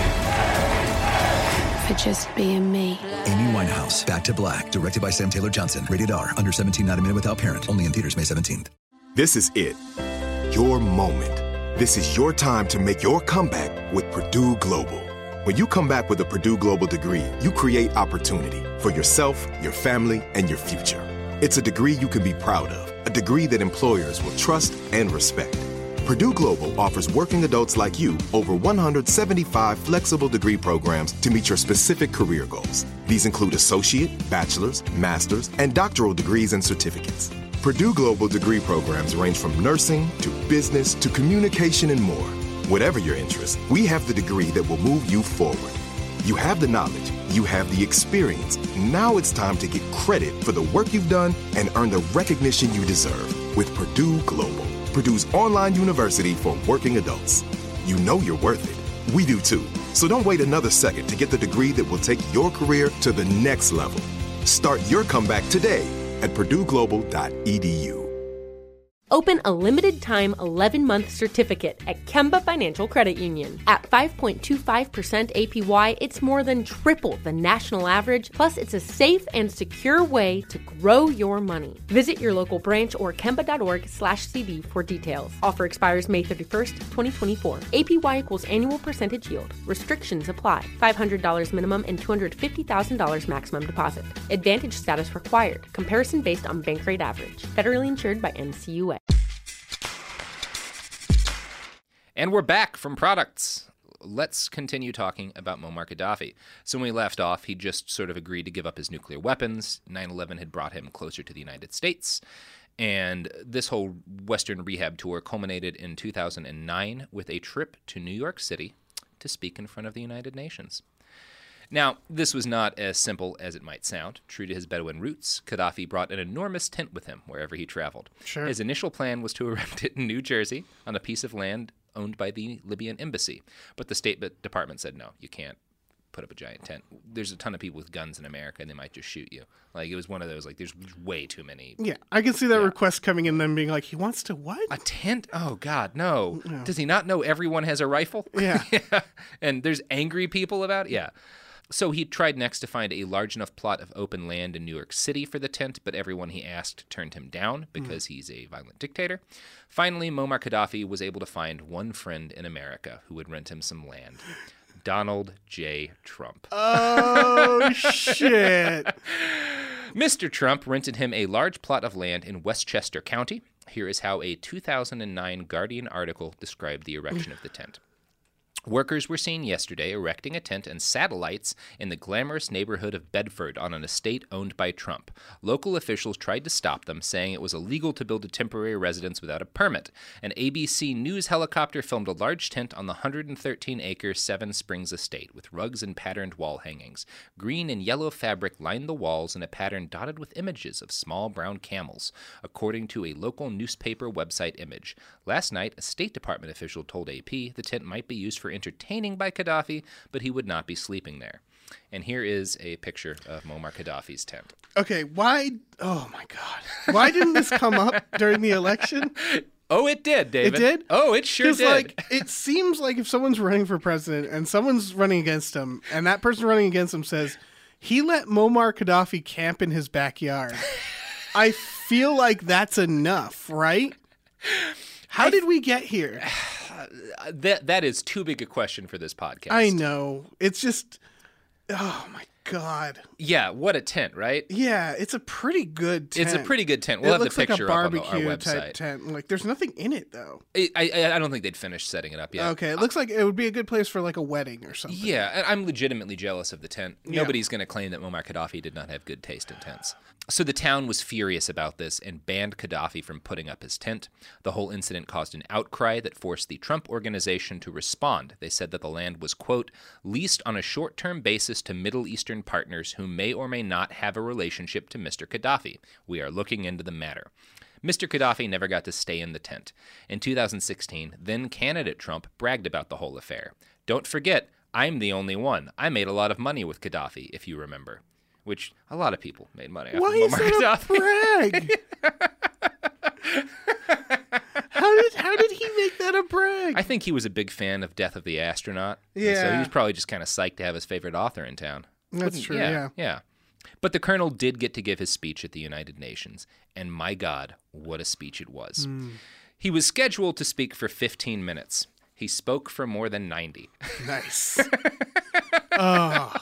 for just being me. Amy Winehouse, Back to Black, directed by Sam Taylor Johnson. Rated R, under 17, not a minute without parent. Only in theaters May 17th. This is it. Your moment. This is your time to make your comeback with Purdue Global. When you come back with a Purdue Global degree, you create opportunity for yourself, your family, and your future. It's a degree you can be proud of, a degree that employers will trust and respect. Purdue Global offers working adults like you over 175 flexible degree programs to meet your specific career goals. These include associate, bachelor's, master's, and doctoral degrees and certificates. Purdue Global degree programs range from nursing to business to communication and more. Whatever your interest, we have the degree that will move you forward. You have the knowledge, you have the experience. Now it's time to get credit for the work you've done and earn the recognition you deserve with Purdue Global, Purdue's online university for working adults. You know you're worth it. We do too. So don't wait another second to get the degree that will take your career to the next level. Start your comeback today at purdueglobal.edu. Open a limited-time 11-month certificate at Kemba Financial Credit Union. At 5.25% APY, it's more than triple the national average, plus it's a safe and secure way to grow your money. Visit your local branch or kemba.org/cb for details. Offer expires May 31st, 2024. APY equals annual percentage yield. Restrictions apply. $500 minimum and $250,000 maximum deposit. Advantage status required. Comparison based on bank rate average. Federally insured by NCUA. And we're back from products. Let's continue talking about Muammar Gaddafi. So when we left off, he just sort of agreed to give up his nuclear weapons. 9/11 had brought him closer to the United States. And this whole Western rehab tour culminated in 2009 with a trip to New York City to speak in front of the United Nations. Now, this was not as simple as it might sound. True to his Bedouin roots, Gaddafi brought an enormous tent with him wherever he traveled. Sure. His initial plan was to erect it in New Jersey on a piece of land owned by the Libyan embassy. But the State Department said, no, you can't put up a giant tent. There's a ton of people with guns in America, and they might just shoot you. Like, it was one of those, like, there's way too many. Yeah, I can see that request coming in, them being like, he wants to what? A tent? Oh, God, no. Does he not know everyone has a rifle? Yeah. And there's angry people about it? Yeah. So he tried next to find a large enough plot of open land in New York City for the tent, but everyone he asked turned him down because he's a violent dictator. Finally, Muammar Gaddafi was able to find one friend in America who would rent him some land. Donald J. Trump. Oh, shit. Mr. Trump rented him a large plot of land in Westchester County. Here is how a 2009 Guardian article described the erection of the tent. Workers were seen yesterday erecting a tent and satellites in the glamorous neighborhood of Bedford on an estate owned by Trump. Local officials tried to stop them, saying it was illegal to build a temporary residence without a permit. An ABC News helicopter filmed a large tent on the 113-acre Seven Springs estate with rugs and patterned wall hangings. Green and yellow fabric lined the walls in a pattern dotted with images of small brown camels, according to a local newspaper website image. Last night, a State Department official told AP the tent might be used for entertaining by Gaddafi, but he would not be sleeping there. And here is a picture of Muammar Gaddafi's tent. Okay, why? Oh my God! Why didn't this come up during the election? Oh, it did, David. It did? Oh, it sure did. Like, it seems like if someone's running for president and someone's running against him, and that person running against him says he let Muammar Gaddafi camp in his backyard, I feel like that's enough, right? How did we get here? That is too big a question for this podcast. I know. It's just, oh my God. Yeah, what a tent, right? Yeah, it's a pretty good tent. It's a pretty good tent. We'll have the picture up on our website. It looks like a barbecue type tent. Like, there's nothing in it, though. I don't think they'd finished setting it up yet. Okay, it looks like it would be a good place for, like, a wedding or something. Yeah, I'm legitimately jealous of the tent. Nobody's going to claim that Muammar Gaddafi did not have good taste in tents. So the town was furious about this and banned Gaddafi from putting up his tent. The whole incident caused an outcry that forced the Trump Organization to respond. They said that the land was, quote, leased on a short-term basis to Middle Eastern partners who may or may not have a relationship to Mr. Gaddafi. We are looking into the matter. Mr. Gaddafi never got to stay in the tent. In 2016, then candidate Trump bragged about the whole affair. Don't forget, I'm the only one. I made a lot of money with Gaddafi, if you remember. Which a lot of people made money off of Muammar Gaddafi. Brag? How did he make that a brag? I think he was a big fan of Death of the Astronaut. Yeah. So he was probably just kind of psyched to have his favorite author in town. That's true, yeah. But the colonel did get to give his speech at the United Nations, and my God, what a speech it was. He was scheduled to speak for 15 minutes. He spoke for more than 90. Nice. Oh.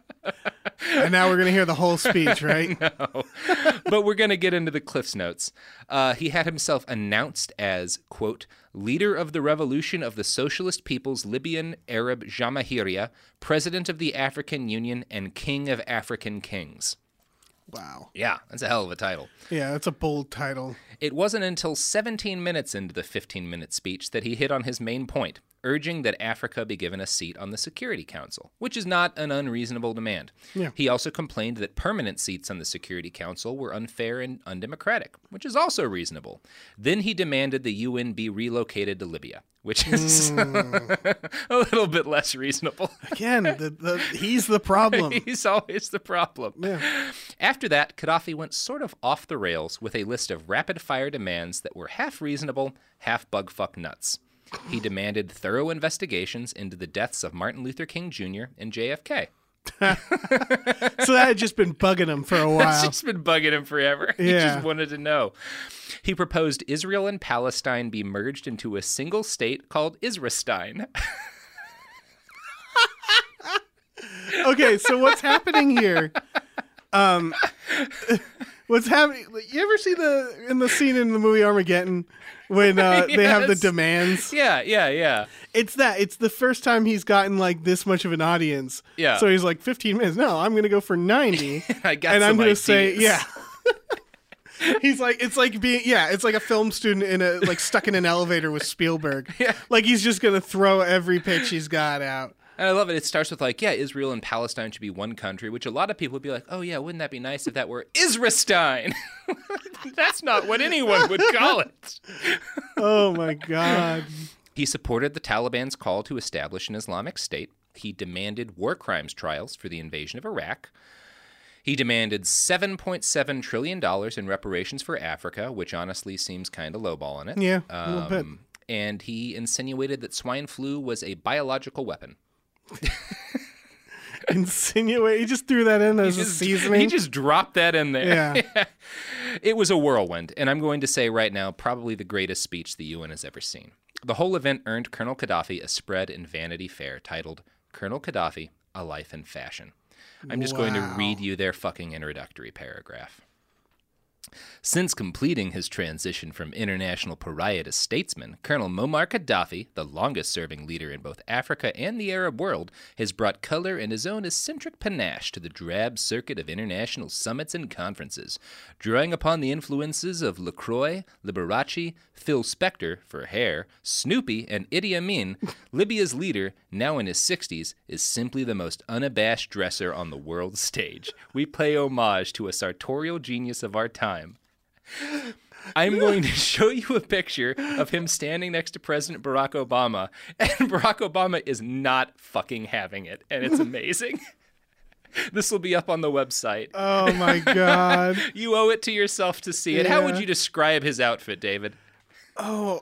And now we're going to hear the whole speech, right? No. But we're going to get into the Cliff's Notes. He had himself announced as, quote, leader of the revolution of the Socialist People's Libyan Arab Jamahiriya, president of the African Union, and king of African kings. Wow. Yeah, that's a hell of a title. Yeah, that's a bold title. It wasn't until 17 minutes into the 15-minute speech that he hit on his main point, urging that Africa be given a seat on the Security Council, which is not an unreasonable demand. Yeah. He also complained that permanent seats on the Security Council were unfair and undemocratic, which is also reasonable. Then he demanded the UN be relocated to Libya, which is a little bit less reasonable. Again, he's the problem. He's always the problem. Yeah. After that, Gaddafi went sort of off the rails with a list of rapid-fire demands that were half reasonable, half bugfuck nuts. He demanded thorough investigations into the deaths of Martin Luther King Jr. and JFK. So that had just been bugging him for a while. That's just been bugging him forever. Yeah. He just wanted to know. He proposed Israel and Palestine be merged into a single state called Israelstein. Okay, so what's happening here? What's happening? You ever see in the scene in the movie Armageddon when they have the demands? Yeah. It's the first time he's gotten like this much of an audience. Yeah. So he's like 15 minutes. No, I'm going to go for 90. And I'm going to say, yeah. He's like, it's like a film student stuck in an elevator with Spielberg. Yeah. Like he's just going to throw every pitch he's got out. And I love it. It starts with Israel and Palestine should be one country, which a lot of people would be like, oh yeah, wouldn't that be nice if that were Israelstein? That's not what anyone would call it. Oh my God. He supported the Taliban's call to establish an Islamic State. He demanded war crimes trials for the invasion of Iraq. He demanded $7.7 trillion in reparations for Africa, which honestly seems kind of lowballing it. Yeah, a little bit. And he insinuated that swine flu was a biological weapon. insinuate. He just threw that in as a seasoning. He just dropped that in there. Yeah. It was a whirlwind, and I'm going to say right now, probably the greatest speech the UN has ever seen. The whole event earned Colonel Gaddafi a spread in Vanity Fair titled, Colonel Gaddafi, A Life in Fashion. I'm just going to read you their fucking introductory paragraph. Since completing his transition from international pariah to statesman, Colonel Muammar Gaddafi, the longest-serving leader in both Africa and the Arab world, has brought color and his own eccentric panache to the drab circuit of international summits and conferences, drawing upon the influences of LaCroix, Liberace, Phil Spector, for hair, Snoopy, and Idi Amin. Libya's leader, now in his 60s, is simply the most unabashed dresser on the world stage. We pay homage to a sartorial genius of our time. I'm going to show you a picture of him standing next to President Barack Obama, and Barack Obama is not fucking having it, and it's amazing. This will be up on the website. Oh, my God. You owe it to yourself to see it. Yeah. How would you describe his outfit, David? Oh,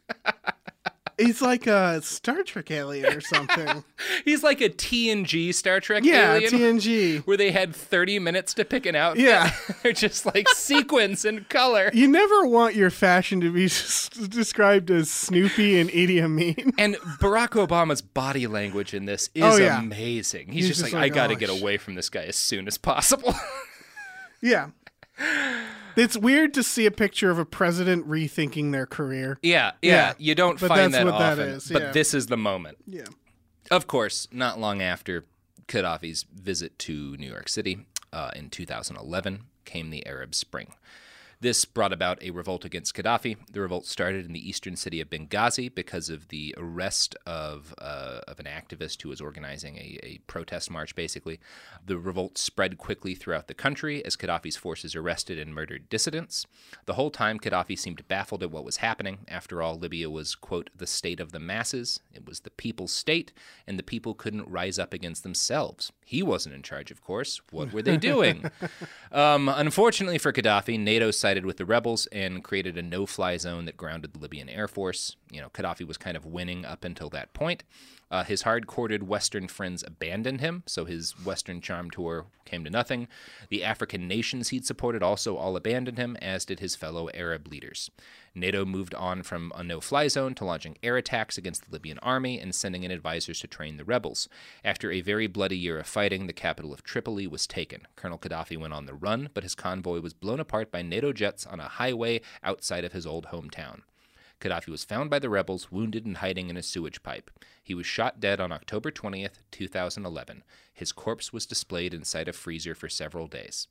he's like a Star Trek alien or something. He's like a TNG Star Trek alien. Yeah, TNG. Where they had 30 minutes to pick an outfit. Yeah. They're just like sequence and color. You never want your fashion to be described as Snoopy and Idi Amin. And Barack Obama's body language in this is amazing. He's just like, I got to get away from this guy as soon as possible. Yeah. It's weird to see a picture of a president rethinking their career. Yeah. You don't find that often. But this is the moment. Yeah. Of course, not long after Gaddafi's visit to New York City in 2011 came the Arab Spring. This brought about a revolt against Gaddafi. The revolt started in the eastern city of Benghazi because of the arrest of an activist who was organizing a protest march, basically. The revolt spread quickly throughout the country as Gaddafi's forces arrested and murdered dissidents. The whole time, Gaddafi seemed baffled at what was happening. After all, Libya was, quote, the state of the masses. It was the people's state, and the people couldn't rise up against themselves. He wasn't in charge, of course. What were they doing? Unfortunately for Gaddafi, NATO sided with the rebels and created a no-fly zone that grounded the Libyan Air Force. You know, Gaddafi was kind of winning up until that point. His hard-corded Western friends abandoned him, so his Western charm tour came to nothing. The African nations he'd supported also all abandoned him, as did his fellow Arab leaders. NATO moved on from a no-fly zone to launching air attacks against the Libyan army and sending in advisors to train the rebels. After a very bloody year of fighting, the capital of Tripoli was taken. Colonel Gaddafi went on the run, but his convoy was blown apart by NATO jets on a highway outside of his old hometown. Gaddafi was found by the rebels, wounded and hiding in a sewage pipe. He was shot dead on October 20th, 2011. His corpse was displayed inside a freezer for several days.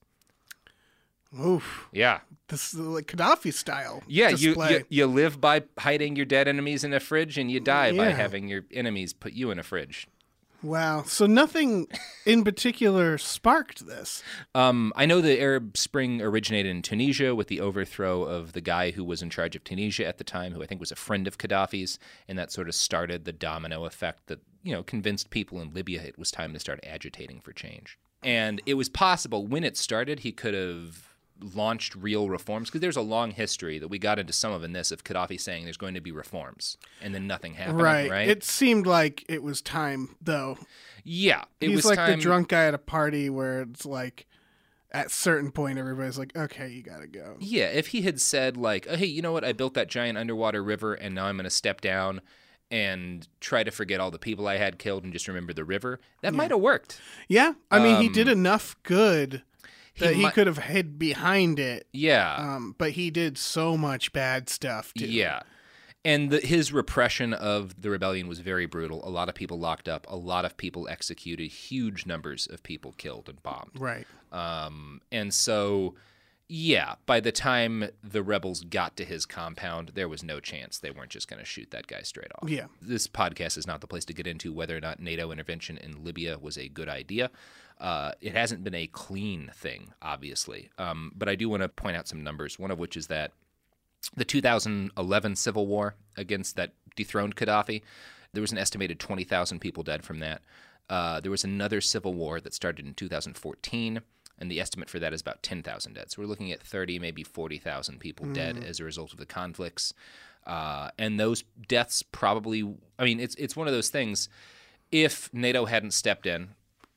Oof. Yeah. This is like Gaddafi style. Yeah, you live by hiding your dead enemies in a fridge, and you die by having your enemies put you in a fridge. Wow. So nothing in particular sparked this. I know the Arab Spring originated in Tunisia with the overthrow of the guy who was in charge of Tunisia at the time, who I think was a friend of Gaddafi's, and that sort of started the domino effect that, you know, convinced people in Libya it was time to start agitating for change. And it was possible when it started he could have launched real reforms, because there's a long history that we got into some of in this of Gaddafi saying there's going to be reforms and then nothing happened, right? It seemed like it was time, though. Yeah. He's like the drunk guy at a party where it's like at a certain point everybody's like, okay, you gotta go. Yeah, if he had said like, oh, hey, you know what, I built that giant underwater river and now I'm going to step down and try to forget all the people I had killed and just remember the river, that might have worked. Yeah, I mean, he did enough good that he could have hid behind it. Yeah. But he did so much bad stuff, too. Yeah. And his repression of the rebellion was very brutal. A lot of people locked up. A lot of people executed. Huge numbers of people killed and bombed. Right. And so, yeah, by the time the rebels got to his compound, there was no chance they weren't just going to shoot that guy straight off. Yeah. This podcast is not the place to get into whether or not NATO intervention in Libya was a good idea. It hasn't been a clean thing, obviously. But I do want to point out some numbers, one of which is that the 2011 civil war against that dethroned Gaddafi, there was an estimated 20,000 people dead from that. There was another civil war that started in 2014, and the estimate for that is about 10,000 dead. So we're looking at 30, maybe 40,000 people dead as a result of the conflicts. And those deaths probably, I mean, it's one of those things, if NATO hadn't stepped in,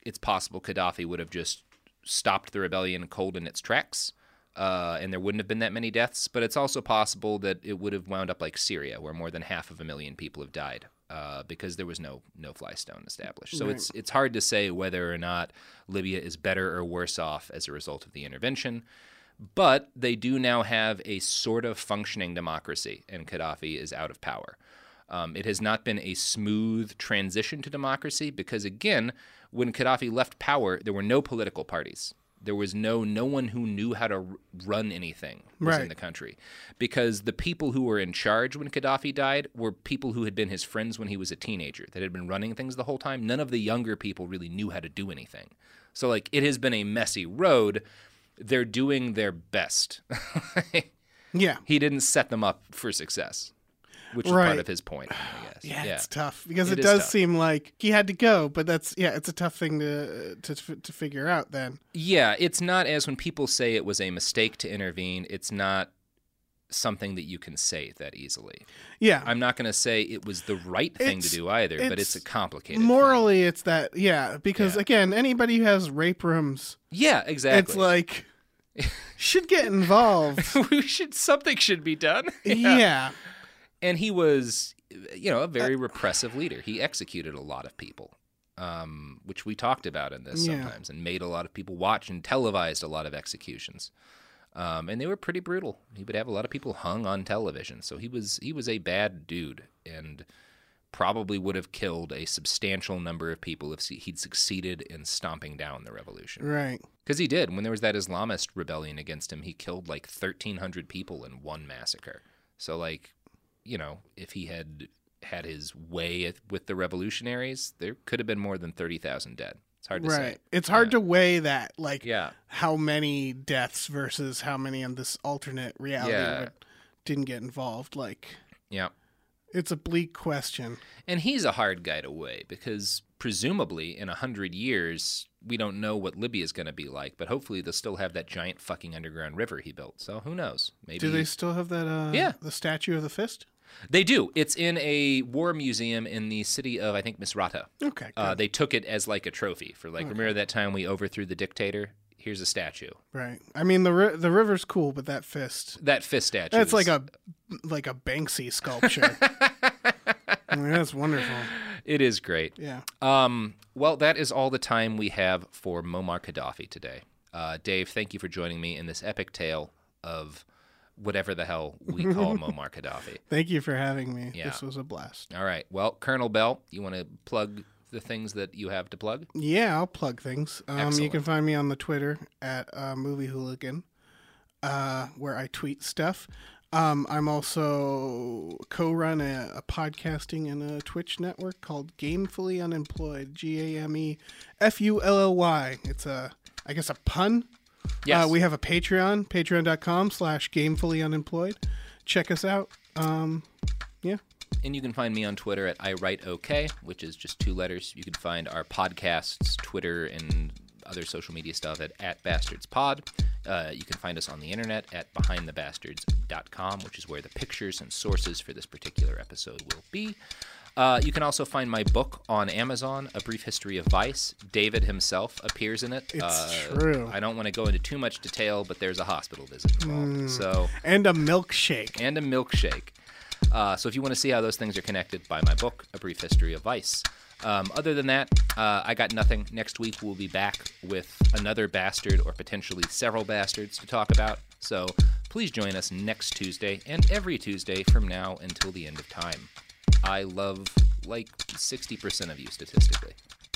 it's possible Gaddafi would have just stopped the rebellion cold in its tracks, and there wouldn't have been that many deaths. But it's also possible that it would have wound up like Syria, where more than 500,000 people have died because there was no no-fly zone established. So it's hard to say whether or not Libya is better or worse off as a result of the intervention. But they do now have a sort of functioning democracy, and Gaddafi is out of power. It has not been a smooth transition to democracy because, again, when Gaddafi left power, there were no political parties. There was no one who knew how to run anything was in the country, because the people who were in charge when Gaddafi died were people who had been his friends when he was a teenager, that had been running things the whole time. None of the younger people really knew how to do anything. So, like, it has been a messy road. They're doing their best. Yeah. He didn't set them up for success, which is part of his point, I guess. Yeah, it's tough because it does seem like he had to go, but it's a tough thing to figure out then. Yeah, it's not as when people say it was a mistake to intervene, it's not something that you can say that easily. Yeah. I'm not going to say it was the right thing to do either, but it's a complicated morally thing. It's that, because again, anybody who has rape rooms. Yeah, exactly. It's like, should get involved. Something should be done. Yeah. And he was, a very repressive leader. He executed a lot of people, which we talked about in this sometimes, and made a lot of people watch and televised a lot of executions. And they were pretty brutal. He would have a lot of people hung on television. So he was a bad dude, and probably would have killed a substantial number of people if he'd succeeded in stomping down the revolution. Right. Because he did. When there was that Islamist rebellion against him, he killed like 1,300 people in one massacre. So, like, if he had his way with the revolutionaries, there could have been more than 30,000 dead. It's hard to say. It's hard to weigh that, like, how many deaths versus how many in this alternate reality didn't get involved. Like, it's a bleak question. And he's a hard guy to weigh because presumably in 100 years, we don't know what Libya is going to be like, but hopefully they'll still have that giant fucking underground river he built. So who knows? Maybe. Do they still have that, the Statue of the Fist? They do. It's in a war museum in the city of, I think, Misrata. Okay. They took it as like a trophy for remember that time we overthrew the dictator? Here's a statue. Right. I mean, the river's cool, but that fist. That fist statue. That's like a Banksy sculpture. I mean, that's wonderful. It is great. Yeah. Well, that is all the time we have for Muammar Gaddafi today. Dave, thank you for joining me in this epic tale of whatever the hell we call Muammar Gaddafi. Thank you for having me. Yeah. This was a blast. All right. Well, Colonel Bell, you want to plug the things that you have to plug? Yeah, I'll plug things. You can find me on the Twitter at Movie Hooligan, where I tweet stuff. I'm also co-run a podcasting and a Twitch network called Gamefully Unemployed, GAMEFULLY. It's I guess a pun. Yes. We have a Patreon, patreon.com/gamefullyunemployed. Check us out. Yeah. And you can find me on Twitter at iWriteOK, which is just 2 letters. You can find our podcasts, Twitter, and other social media stuff at BastardsPod. You can find us on the internet at BehindTheBastards.com, which is where the pictures and sources for this particular episode will be. You can also find my book on Amazon, A Brief History of Vice. David himself appears in it. It's true. I don't want to go into too much detail, but there's a hospital visit involved. And a milkshake. So if you want to see how those things are connected, buy my book, A Brief History of Vice. Other than that, I got nothing. Next week we'll be back with another bastard or potentially several bastards to talk about. So please join us next Tuesday and every Tuesday from now until the end of time. I love like 60% of you statistically.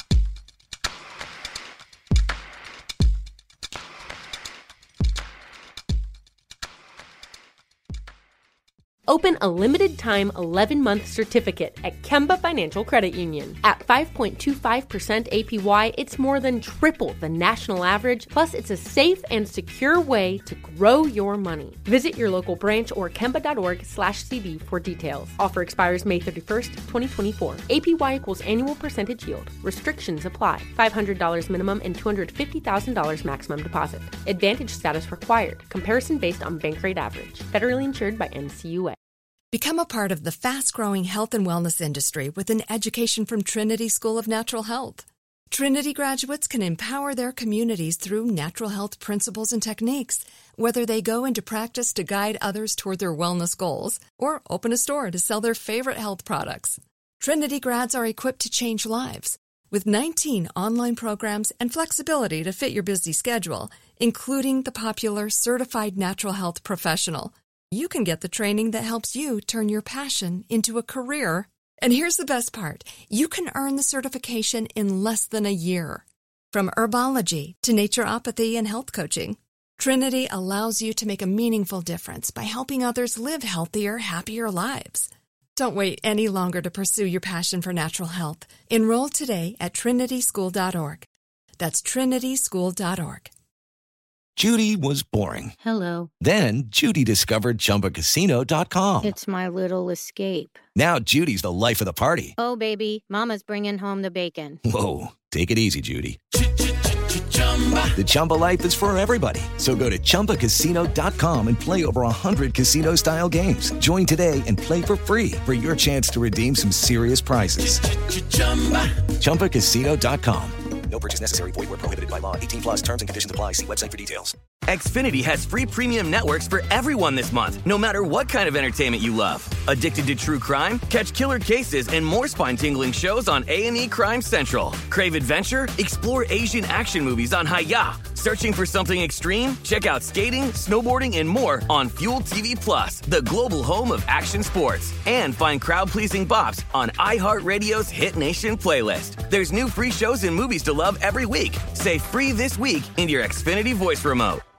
Open a limited-time 11-month certificate at Kemba Financial Credit Union. At 5.25% APY, it's more than triple the national average, plus it's a safe and secure way to grow your money. Visit your local branch or kemba.org/cb for details. Offer expires May 31st, 2024. APY equals annual percentage yield. Restrictions apply. $500 minimum and $250,000 maximum deposit. Advantage status required. Comparison based on bank rate average. Federally insured by NCUA. Become a part of the fast-growing health and wellness industry with an education from Trinity School of Natural Health. Trinity graduates can empower their communities through natural health principles and techniques, whether they go into practice to guide others toward their wellness goals or open a store to sell their favorite health products. Trinity grads are equipped to change lives with 19 online programs and flexibility to fit your busy schedule, including the popular Certified Natural Health Professional. You can get the training that helps you turn your passion into a career. And here's the best part. You can earn the certification in less than a year. From herbology to naturopathy and health coaching, Trinity allows you to make a meaningful difference by helping others live healthier, happier lives. Don't wait any longer to pursue your passion for natural health. Enroll today at trinityschool.org. That's trinityschool.org. Judy was boring. Hello. Then Judy discovered ChumbaCasino.com. It's my little escape. Now Judy's the life of the party. Oh, baby, mama's bringing home the bacon. Whoa, take it easy, Judy. The Chumba life is for everybody. So go to ChumbaCasino.com and play over 100 casino-style games. Join today and play for free for your chance to redeem some serious prizes. ChumbaCasino.com. No purchase necessary. Void where prohibited by law. 18 plus terms and conditions apply. See website for details. Xfinity has free premium networks for everyone this month, no matter what kind of entertainment you love. Addicted to true crime? Catch killer cases and more spine-tingling shows on A&E Crime Central. Crave adventure? Explore Asian action movies on Hi-YAH. Searching for something extreme? Check out skating, snowboarding, and more on Fuel TV Plus, the global home of action sports. And find crowd-pleasing bops on iHeartRadio's Hit Nation playlist. There's new free shows and movies to love every week. Say free this week in your Xfinity voice remote.